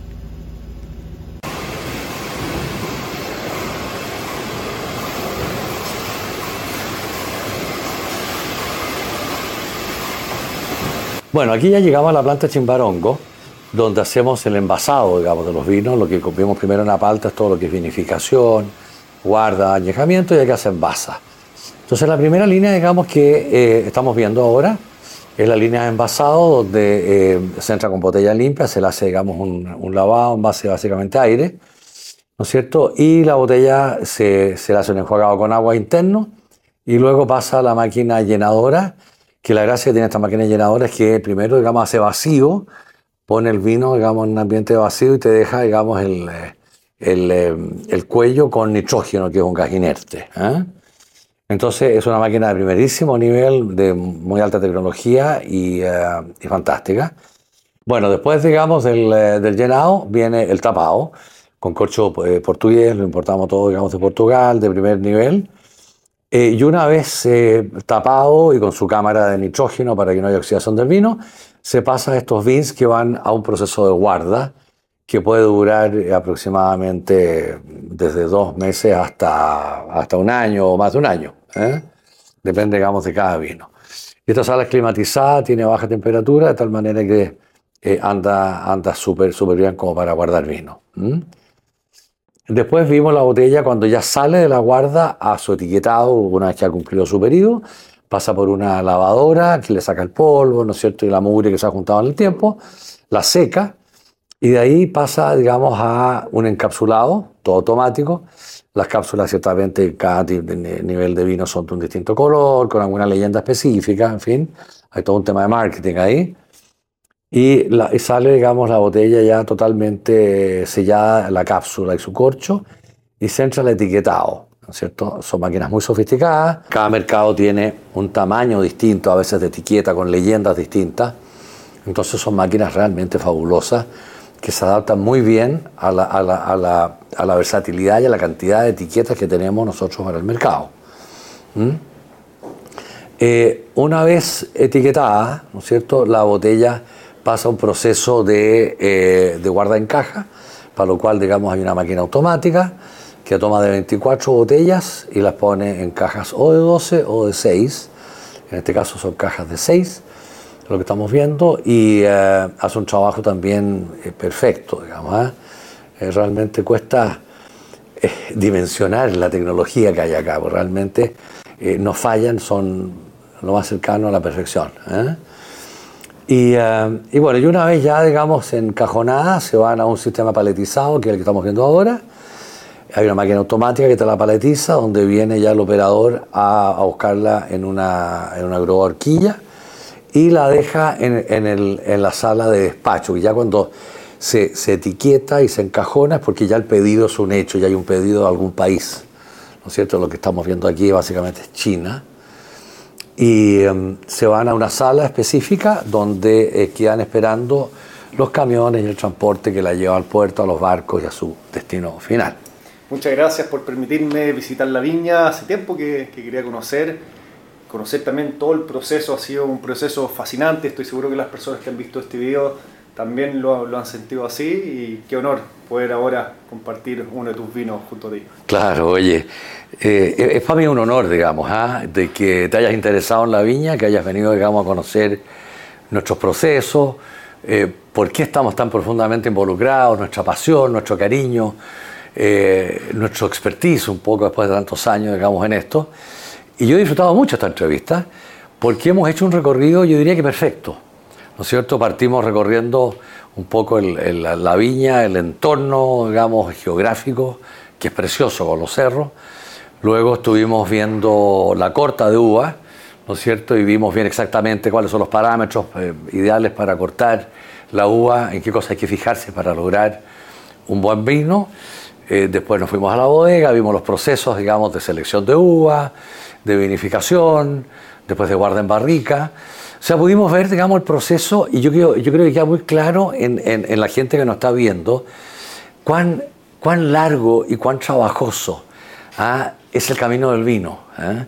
Bueno, aquí ya llegamos a la planta Chimbarongo, donde hacemos el envasado, digamos, de los vinos. Lo que vimos primero en la palta es todo lo que es vinificación, guarda, añejamiento, y acá se envasa. Entonces la primera línea, digamos, que estamos viendo ahora es la línea de envasado, donde se entra con botella limpia, se le hace, digamos, un lavado en base básicamente a aire, ¿no es cierto? Y la botella se le hace un enjuagado con agua interno y luego pasa a la máquina llenadora, que la gracia que tiene esta máquina llenadora es que primero, digamos, hace vacío, pone el vino, digamos, en un ambiente vacío y te deja, digamos, el cuello con nitrógeno, que es un gas inerte. Entonces es una máquina de primerísimo nivel, de muy alta tecnología y fantástica. Bueno, después, digamos, del llenado viene el tapado, con corcho portugués, lo importamos todo, digamos, de Portugal, de primer nivel. Y una vez tapado y con su cámara de nitrógeno para que no haya oxidación del vino, se pasa a estos vins que van a un proceso de guarda que puede durar aproximadamente desde 2 meses hasta un año o más de un año. Depende, digamos, de cada vino. Y esta sala es climatizada, tiene baja temperatura, de tal manera que anda súper bien como para guardar vino. Después vimos la botella cuando ya sale de la guarda a su etiquetado, una vez que ha cumplido su periodo, pasa por una lavadora que le saca el polvo, ¿no es cierto?, y la mugre que se ha juntado en el tiempo, la seca, y de ahí pasa, digamos, a un encapsulado, todo automático. Las cápsulas, ciertamente, cada nivel de vino son de un distinto color, con alguna leyenda específica, en fin, hay todo un tema de marketing ahí. Y sale, digamos, la botella ya totalmente sellada, la cápsula y su corcho, y se entra el etiquetado, ¿no es cierto? Son máquinas muy sofisticadas. Cada mercado tiene un tamaño distinto, a veces de etiqueta, con leyendas distintas. Entonces son máquinas realmente fabulosas, que se adaptan muy bien a la versatilidad y a la cantidad de etiquetas que tenemos nosotros para el mercado. Una vez etiquetada, ¿no es cierto?, la botella pasa un proceso de guarda en caja, para lo cual, digamos, hay una máquina automática que toma de 24 botellas y las pone en cajas o de 12 o de 6. En este caso son cajas de 6, lo que estamos viendo, y hace un trabajo también perfecto, digamos. Realmente cuesta dimensionar la tecnología que hay acá, porque realmente no fallan, son lo más cercano a la perfección. Y bueno, y una vez ya, digamos, encajonadas, se van a un sistema paletizado, que es el que estamos viendo ahora. Hay una máquina automática que te la paletiza, donde viene ya el operador a buscarla en una grúa horquilla y la deja en la sala de despacho. Y ya cuando se etiqueta y se encajona es porque ya el pedido es un hecho, ya hay un pedido de algún país, ¿no es cierto? Lo que estamos viendo aquí básicamente es China. Y se van a una sala específica donde quedan esperando los camiones y el transporte que la lleva al puerto, a los barcos y a su destino final. Muchas gracias por permitirme visitar la viña. Hace tiempo que quería conocer también todo el proceso. Ha sido un proceso fascinante. Estoy seguro que las personas que han visto este video también lo han sentido así, y qué honor poder ahora compartir uno de tus vinos junto a ti. Claro, oye, es para mí un honor, digamos, de que te hayas interesado en la viña, que hayas venido, digamos, a conocer nuestros procesos, por qué estamos tan profundamente involucrados, nuestra pasión, nuestro cariño, nuestro expertise un poco después de tantos años, digamos, en esto. Y yo he disfrutado mucho esta entrevista porque hemos hecho un recorrido, yo diría que perfecto, ¿no es cierto? Partimos recorriendo un poco la viña, el entorno, digamos, geográfico, que es precioso con los cerros. Luego estuvimos viendo la corta de uva, ¿no es cierto? Y vimos bien exactamente cuáles son los parámetros ideales para cortar la uva, en qué cosas hay que fijarse para lograr un buen vino. Después nos fuimos a la bodega, vimos los procesos, digamos, de selección de uva, de vinificación, después de guarda en barrica. O sea, pudimos ver, digamos, el proceso, y yo creo que queda muy claro en la gente que nos está viendo cuán largo y cuán trabajoso es el camino del vino.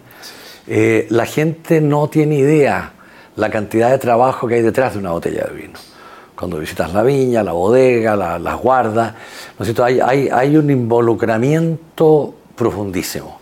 La gente no tiene idea la cantidad de trabajo que hay detrás de una botella de vino. Cuando visitas la viña, la bodega, las guardas, ¿no es cierto? Hay un involucramiento profundísimo.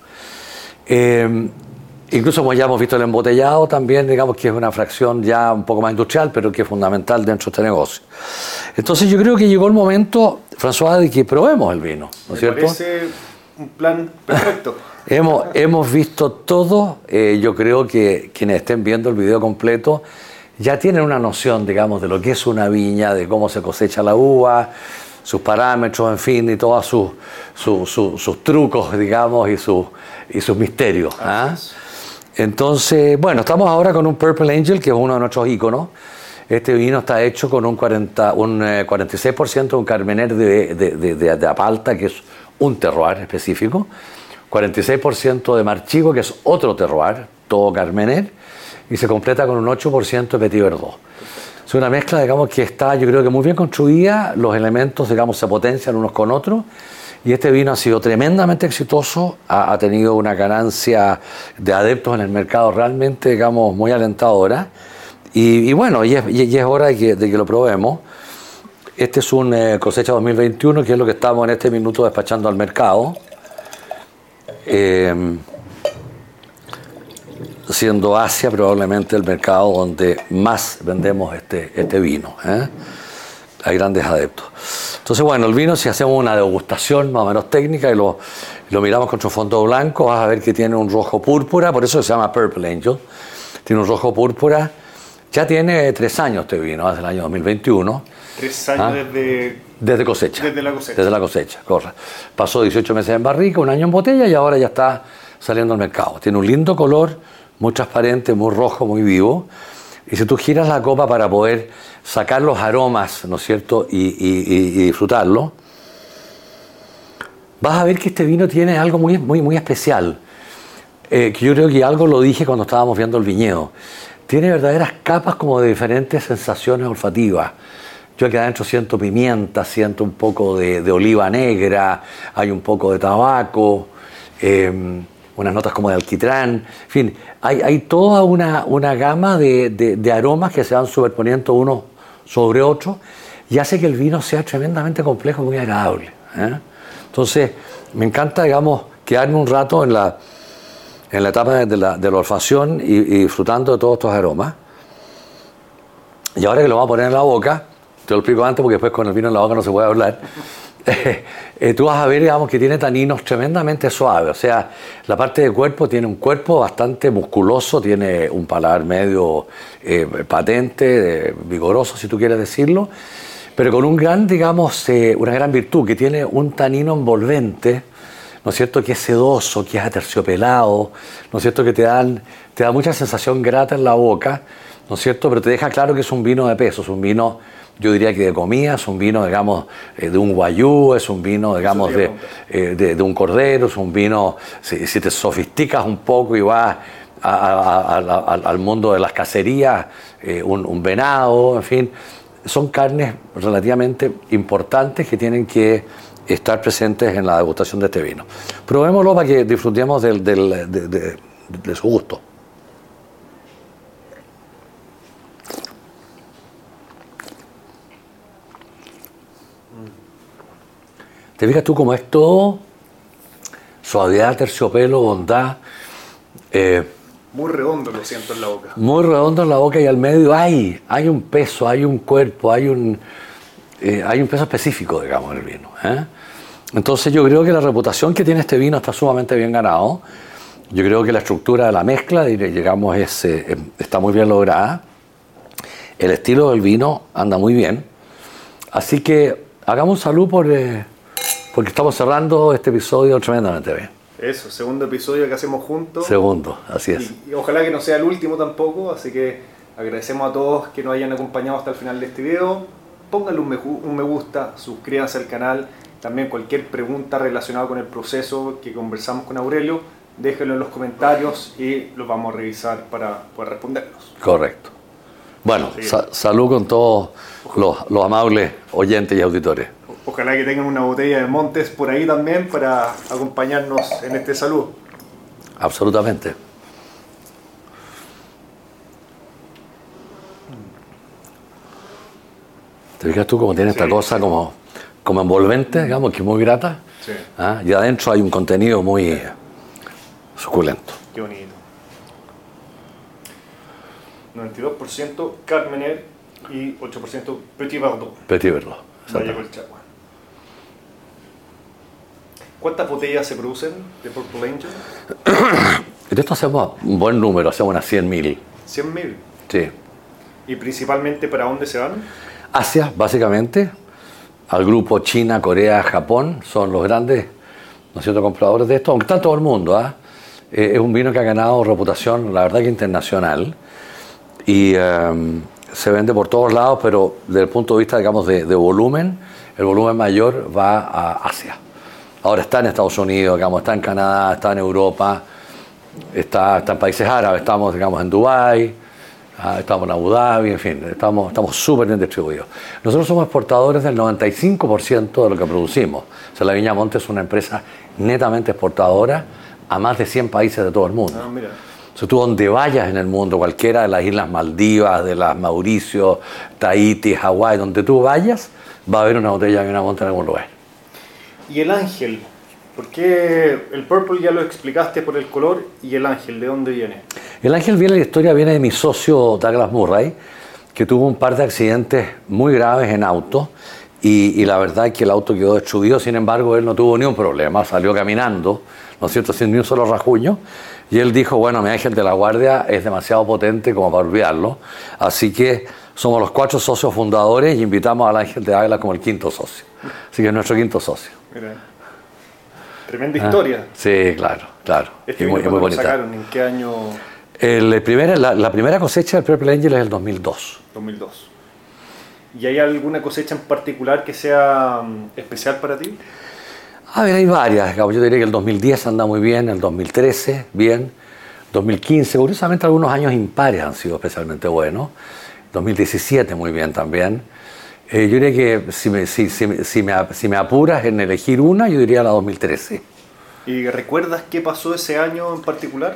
Incluso como ya hemos visto el embotellado también, digamos que es una fracción ya un poco más industrial, pero que es fundamental dentro de este negocio. Entonces yo creo que llegó el momento, François, de que probemos el vino, ¿no es cierto? Me parece un plan perfecto. Hemos visto todo. Yo creo que quienes estén viendo el video completo ya tienen una noción, digamos, de lo que es una viña, de cómo se cosecha la uva, sus parámetros, en fin, y todos sus trucos, digamos, y sus misterios. Entonces, bueno, estamos ahora con un Purple Angel, que es uno de nuestros íconos. Este vino está hecho con un 46% de un Carmener de Apalta, que es un terroir específico, 46% de Marchigo, que es otro terroir, todo Carmener, y se completa con un 8% de Petit Verdot. Es una mezcla, digamos, que está, yo creo que muy bien construida, los elementos, digamos, se potencian unos con otros, y este vino ha sido tremendamente exitoso, ha tenido una ganancia de adeptos en el mercado realmente, digamos, muy alentadora, y bueno, y es hora de que lo probemos. Este es un cosecha 2021, que es lo que estamos en este minuto despachando al mercado. Siendo Asia probablemente el mercado donde más vendemos este vino. Hay grandes adeptos. Entonces, bueno, el vino, si hacemos una degustación más o menos técnica y lo miramos contra un fondo blanco, vas a ver que tiene un rojo púrpura, por eso se llama Purple Angel. Tiene un rojo púrpura. Ya tiene 3 años este vino, desde el año 2021. 3 años desde cosecha. Desde la cosecha. Desde la cosecha, correcto. Pasó 18 meses en barrica, 1 año en botella y ahora ya está saliendo al mercado. Tiene un lindo color, muy transparente, muy rojo, muy vivo. Y si tú giras la copa para poder sacar los aromas, ¿no es cierto?, y disfrutarlo, vas a ver que este vino tiene algo muy, muy, muy especial. Que yo creo que algo lo dije cuando estábamos viendo el viñedo. Tiene verdaderas capas como de diferentes sensaciones olfativas. Yo aquí adentro siento pimienta, siento un poco de oliva negra, hay un poco de tabaco, unas notas como de alquitrán. En fin, hay toda una gama de aromas que se van superponiendo uno sobre otro y hace que el vino sea tremendamente complejo y muy agradable. Entonces, me encanta, digamos, quedarme un rato en la etapa de la olfacción y disfrutando de todos estos aromas. Y ahora que lo vamos a poner en la boca, te lo explico antes porque después con el vino en la boca no se puede hablar, tú vas a ver, digamos, que tiene taninos tremendamente suaves. O sea, la parte del cuerpo tiene un cuerpo bastante musculoso, tiene un paladar medio patente, vigoroso, si tú quieres decirlo, pero con un gran, digamos, una gran virtud, que tiene un tanino envolvente, ¿no es cierto?, que es sedoso, que es aterciopelado, ¿no es cierto?, que te da mucha sensación grata en la boca, ¿no es cierto?, pero te deja claro que es un vino de peso, es un vino, yo diría que de comida, es un vino, digamos, de un guayú, es un vino, digamos, de un cordero, es un vino, si te sofisticas un poco y vas al mundo de las cacerías, un venado, en fin, son carnes relativamente importantes que tienen que estar presentes en la degustación de este vino. Probémoslo para que disfrutemos de su gusto. ¿Te fijas tú cómo es todo? Suavidad, terciopelo, bondad. Muy redondo lo siento en la boca. Muy redondo en la boca y al medio hay un peso, hay un cuerpo, hay un peso específico, digamos, en el vino. Entonces yo creo que la reputación que tiene este vino está sumamente bien ganado. Yo creo que la estructura de la mezcla, digamos, está muy bien lograda. El estilo del vino anda muy bien. Así que hagamos salud porque estamos cerrando este episodio tremendamente bien. Eso, segundo episodio que hacemos juntos. Segundo, así es. Y ojalá que no sea el último tampoco, así que agradecemos a todos que nos hayan acompañado hasta el final de este video. Pónganle un me gusta, suscríbanse al canal. También cualquier pregunta relacionada con el proceso que conversamos con Aurelio, déjenlo en los comentarios y los vamos a revisar para poder responderlos. Correcto. Bueno, salud con todos los amables oyentes y auditores. Ojalá que tengan una botella de Montes por ahí también para acompañarnos en este salud. Absolutamente. ¿Te fijas tú cómo tiene esta cosa como envolvente, digamos, que es muy grata? Sí. Y adentro hay un contenido muy suculento. Qué bonito. 92% Carmener y 8% Petit Verdot. Petit Verdot. Valle Colchagua. ¿Cuántas botellas se producen de Purple Angel? De esto hacemos un buen número, hacemos unas 100.000. ¿100.000? Sí. ¿Y principalmente para dónde se van? Asia, básicamente. Al grupo China, Corea, Japón, son los grandes, ¿no es cierto?, compradores de esto, aunque está todo el mundo. Es un vino que ha ganado reputación, la verdad, que internacional. Y se vende por todos lados, pero desde el punto de vista, digamos, de volumen, el volumen mayor va a Asia. Ahora está en Estados Unidos, digamos, está en Canadá, está en Europa, está en países árabes, estamos, digamos, en Dubái, estamos en Abu Dhabi, en fin, estamos súper bien distribuidos. Nosotros somos exportadores del 95% de lo que producimos. O sea, la Viña Montes es una empresa netamente exportadora a más de 100 países de todo el mundo. Mira. O sea, tú donde vayas en el mundo, cualquiera de las Islas Maldivas, de las Mauricio, Tahití, Hawái, donde tú vayas, va a haber una botella de Viña Montes en algún lugar. ¿Y el ángel? ¿Por qué el purple ya lo explicaste por el color? ¿Y el ángel de dónde viene? El ángel viene, la historia viene de mi socio Douglas Murray, que tuvo un par de accidentes muy graves en auto y la verdad es que el auto quedó destruido. Sin embargo, él no tuvo ni un problema, salió caminando, ¿no es cierto?, sin ni un solo rasguño. Y él dijo, bueno, mi ángel de la guardia es demasiado potente como para olvidarlo. Así que somos los 4 socios fundadores y invitamos al ángel de Águila como el 5º socio. Así que es nuestro 5º socio. Mira. Tremenda historia. Sí, claro. Este muy ¿cuándo lo bonita. sacaron? ¿En qué año? La primera cosecha del Purple Angel es el 2002. 2002. ¿Y hay alguna cosecha en particular que sea especial para ti? A ver, hay varias. Yo diría que el 2010 anda muy bien, el 2013 bien, 2015, curiosamente algunos años impares han sido especialmente buenos, 2017 muy bien también. Yo diría que si me apuras en elegir una, yo diría la 2013. ¿Y recuerdas qué pasó ese año en particular?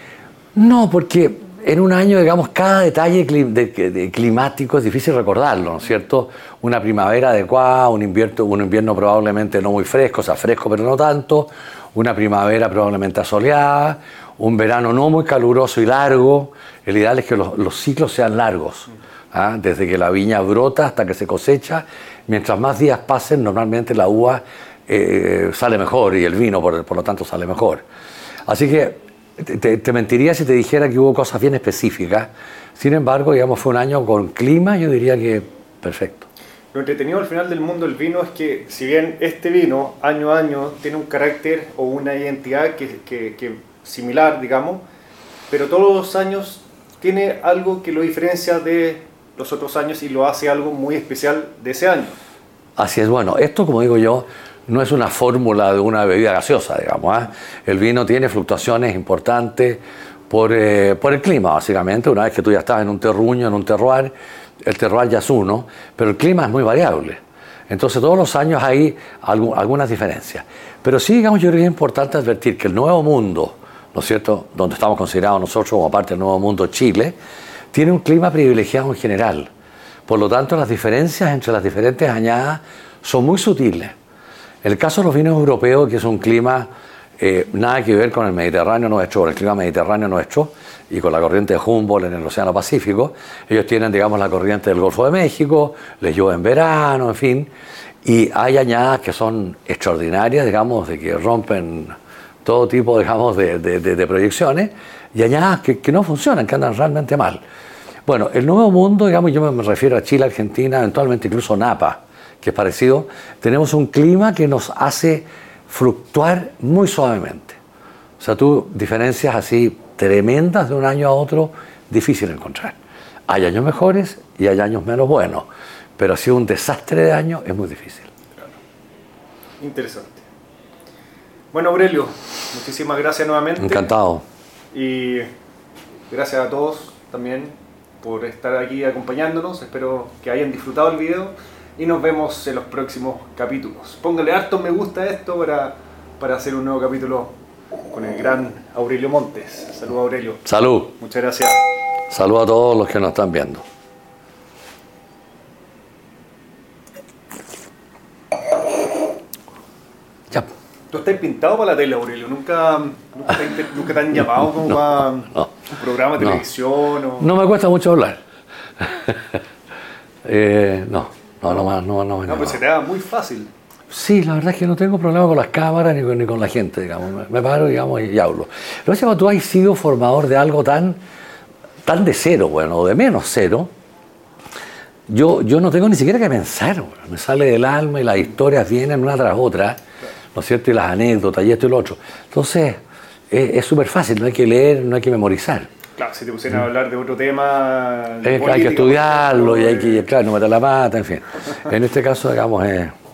No, porque en un año, digamos, cada detalle climático es difícil recordarlo, ¿no es cierto? Una primavera adecuada, un invierno probablemente no muy fresco, o sea, fresco pero no tanto, una primavera probablemente asoleada, un verano no muy caluroso y largo. El ideal es que los ciclos sean largos, desde que la viña brota hasta que se cosecha. Mientras más días pasen, normalmente la uva sale mejor y el vino, por lo tanto, sale mejor. Así que te mentiría si te dijera que hubo cosas bien específicas. Sin embargo, digamos, fue un año con clima, yo diría que perfecto. Lo entretenido al final del mundo del vino es que, si bien este vino, año a año, tiene un carácter o una identidad que similar, digamos, pero todos los años tiene algo que lo diferencia de los otros años y lo hace algo muy especial de ese año. Así es, bueno, esto, como digo yo, no es una fórmula de una bebida gaseosa, digamos. El vino tiene fluctuaciones importantes por el clima, básicamente. Una vez que tú ya estás en un terruño, en un terroir, el terroir ya es uno, pero el clima es muy variable. Entonces, todos los años hay algunas diferencias. Pero sí, digamos, yo creo que es importante advertir que el Nuevo Mundo, ¿no es cierto?, donde estamos considerados nosotros como parte del Nuevo Mundo, Chile, tiene un clima privilegiado en general. Por lo tanto, las diferencias entre las diferentes añadas son muy sutiles. El caso de los vinos europeos, que es un clima nada que ver con el Mediterráneo nuestro, con el clima mediterráneo nuestro y con la corriente de Humboldt en el Océano Pacífico. Ellos tienen, digamos, la corriente del Golfo de México, les llueve en verano, en fin, y hay añadas que son extraordinarias, digamos, de que rompen todo tipo, digamos, de proyecciones, y añadas que no funcionan, que andan realmente mal. Bueno, el Nuevo Mundo, digamos, yo me refiero a Chile, Argentina, eventualmente incluso Napa, que es parecido, tenemos un clima que nos hace fluctuar muy suavemente. O sea, tú diferencias así tremendas de un año a otro, difícil de encontrar. Hay años mejores y hay años menos buenos, pero si un desastre de año es muy difícil. Claro. Interesante. Bueno, Aurelio, muchísimas gracias nuevamente. Encantado. Y gracias a todos también por estar aquí acompañándonos. Espero que hayan disfrutado el video y nos vemos en los próximos capítulos. Póngale harto me gusta a esto para hacer un nuevo capítulo con el gran Aurelio Montes. Salud, Aurelio. Salud. Muchas gracias. Salud a todos los que nos están viendo. Ya. Tú estás pintado para la tele, Aurelio. Nunca te han llamado como para un programa de televisión. No me cuesta mucho hablar. No, pues se te da muy fácil. Sí, la verdad es que no tengo problema con las cámaras ni con la gente, digamos. Me paro, digamos, y hablo. Lo que pasa es que tú has sido formador de algo tan de cero, bueno, o de menos cero. Yo no tengo ni siquiera que pensar, bueno. Me sale del alma y las historias vienen una tras otra, ¿no es cierto? Y las anécdotas y esto y lo otro. Entonces, es súper fácil, no hay que leer, no hay que memorizar. Claro, si te pusieran a hablar de otro tema... Hay que estudiarlo y hay que, claro, no meter la pata, en fin. En este caso, digamos,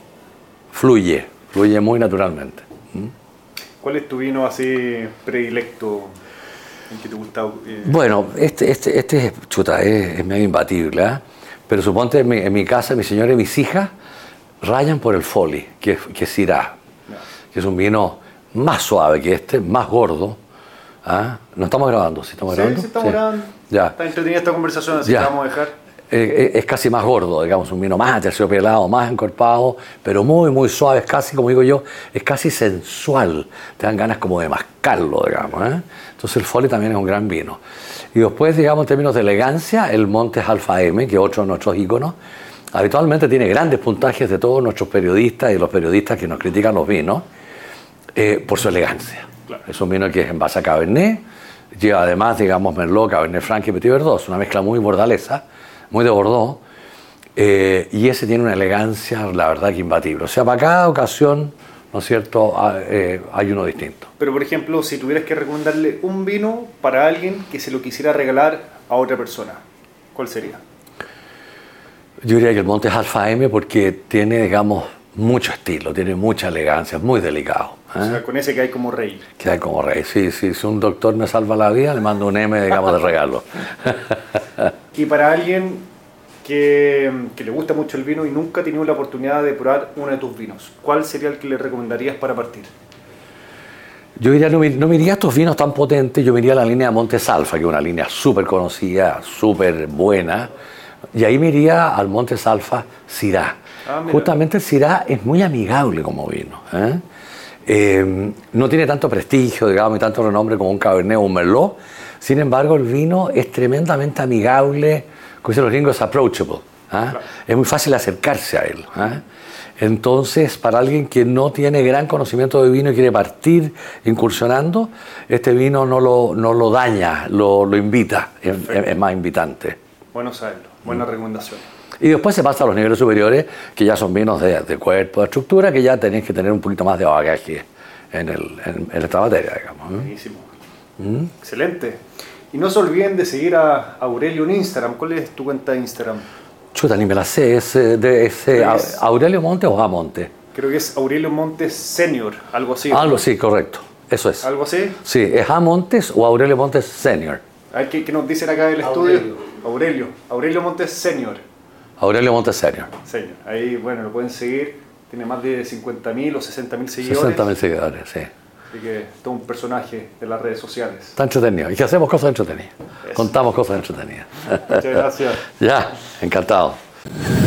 fluye muy naturalmente. ¿Cuál es tu vino así predilecto en que te gusta? Bueno, este es, chuta, es medio imbatible, ¿eh? Pero suponte en mi casa, mi señora y mis hijas rayan por el Folly, que es Syrah, que es un vino más suave que este, más gordo. ¿Ah? ¿No estamos grabando? ¿Sí estamos grabando? Sí, estamos grabando. Ya. Está entretenida esta conversación, así Ya. que vamos a dejar. Es casi más gordo, digamos, un vino más aterciopelado, más encorpado, pero muy suave, es casi, como digo yo, es casi sensual. Te dan ganas como de mascarlo, digamos, ¿eh? Entonces el Folly también es un gran vino. Y después, digamos, en términos de elegancia, el Montes Alfa M, que es otro de nuestros íconos, habitualmente tiene grandes puntajes de todos nuestros periodistas y los periodistas que nos critican los vinos, por su elegancia. Claro. Es un vino que es en base a Cabernet, lleva además, digamos, Merlot, Cabernet Franc y Petit Verdot, una mezcla muy bordalesa, muy de Bordeaux, y ese tiene una elegancia, la verdad, que imbatible. O sea, para cada ocasión, ¿no es cierto?, hay uno distinto. Pero, por ejemplo, si tuvieras que recomendarle un vino para alguien que se lo quisiera regalar a otra persona, ¿cuál sería? Yo diría que el Montes Alfa M, porque tiene, digamos, mucho estilo, tiene mucha elegancia, es muy delicado. O sea, con ese que hay como rey. Que hay como rey, sí. Si un doctor me salva la vida, le mando un M, digamos, de regalo. Y para alguien que le gusta mucho el vino y nunca ha tenido la oportunidad de probar uno de tus vinos, ¿cuál sería el que le recomendarías para partir? Yo diría, no me iría a estos vinos tan potentes, yo me iría a la línea de Montes Alfa, que es una línea súper conocida, súper buena, y ahí me iría al Montes Alfa Syrah. Justamente el Syrah es muy amigable como vino, ¿eh? No tiene tanto prestigio, digamos, y tanto renombre como un Cabernet o un Merlot. Sin embargo, el vino es tremendamente amigable, como dicen los gringos, es approachable, ¿eh? Claro. Es muy fácil acercarse a él, ¿eh? Entonces, para alguien que no tiene gran conocimiento de vino y quiere partir incursionando, este vino no lo daña, lo invita, es más invitante. Bueno saberlo, buena recomendación. Y después se pasa a los niveles superiores, que ya son vinos de cuerpo, de estructura, que ya tenéis que tener un poquito más de bagaje en esta materia, digamos. Buenísimo. Excelente. Y no se olviden de seguir a Aurelio en Instagram. ¿Cuál es tu cuenta de Instagram? Chuta, ni me la sé. ¿Es Aurelio Montes o A Montes? Creo que es Aurelio Montes Senior, algo así. Algo sí, correcto. Eso es. ¿Algo así? Sí, ¿es A Montes o Aurelio Montes Senior? A ver, ¿qué nos dicen acá del estudio? Aurelio Montes Senior. Aurelio Montes Senior. Senior. Ahí, bueno, lo pueden seguir. Tiene más de 50.000 o 60.000 seguidores. 60.000 seguidores, sí. Así que todo un personaje de las redes sociales. Está entretenido. Y que hacemos cosas entretenidas. Eso. Contamos cosas entretenidas. Muchas gracias. Ya, encantado.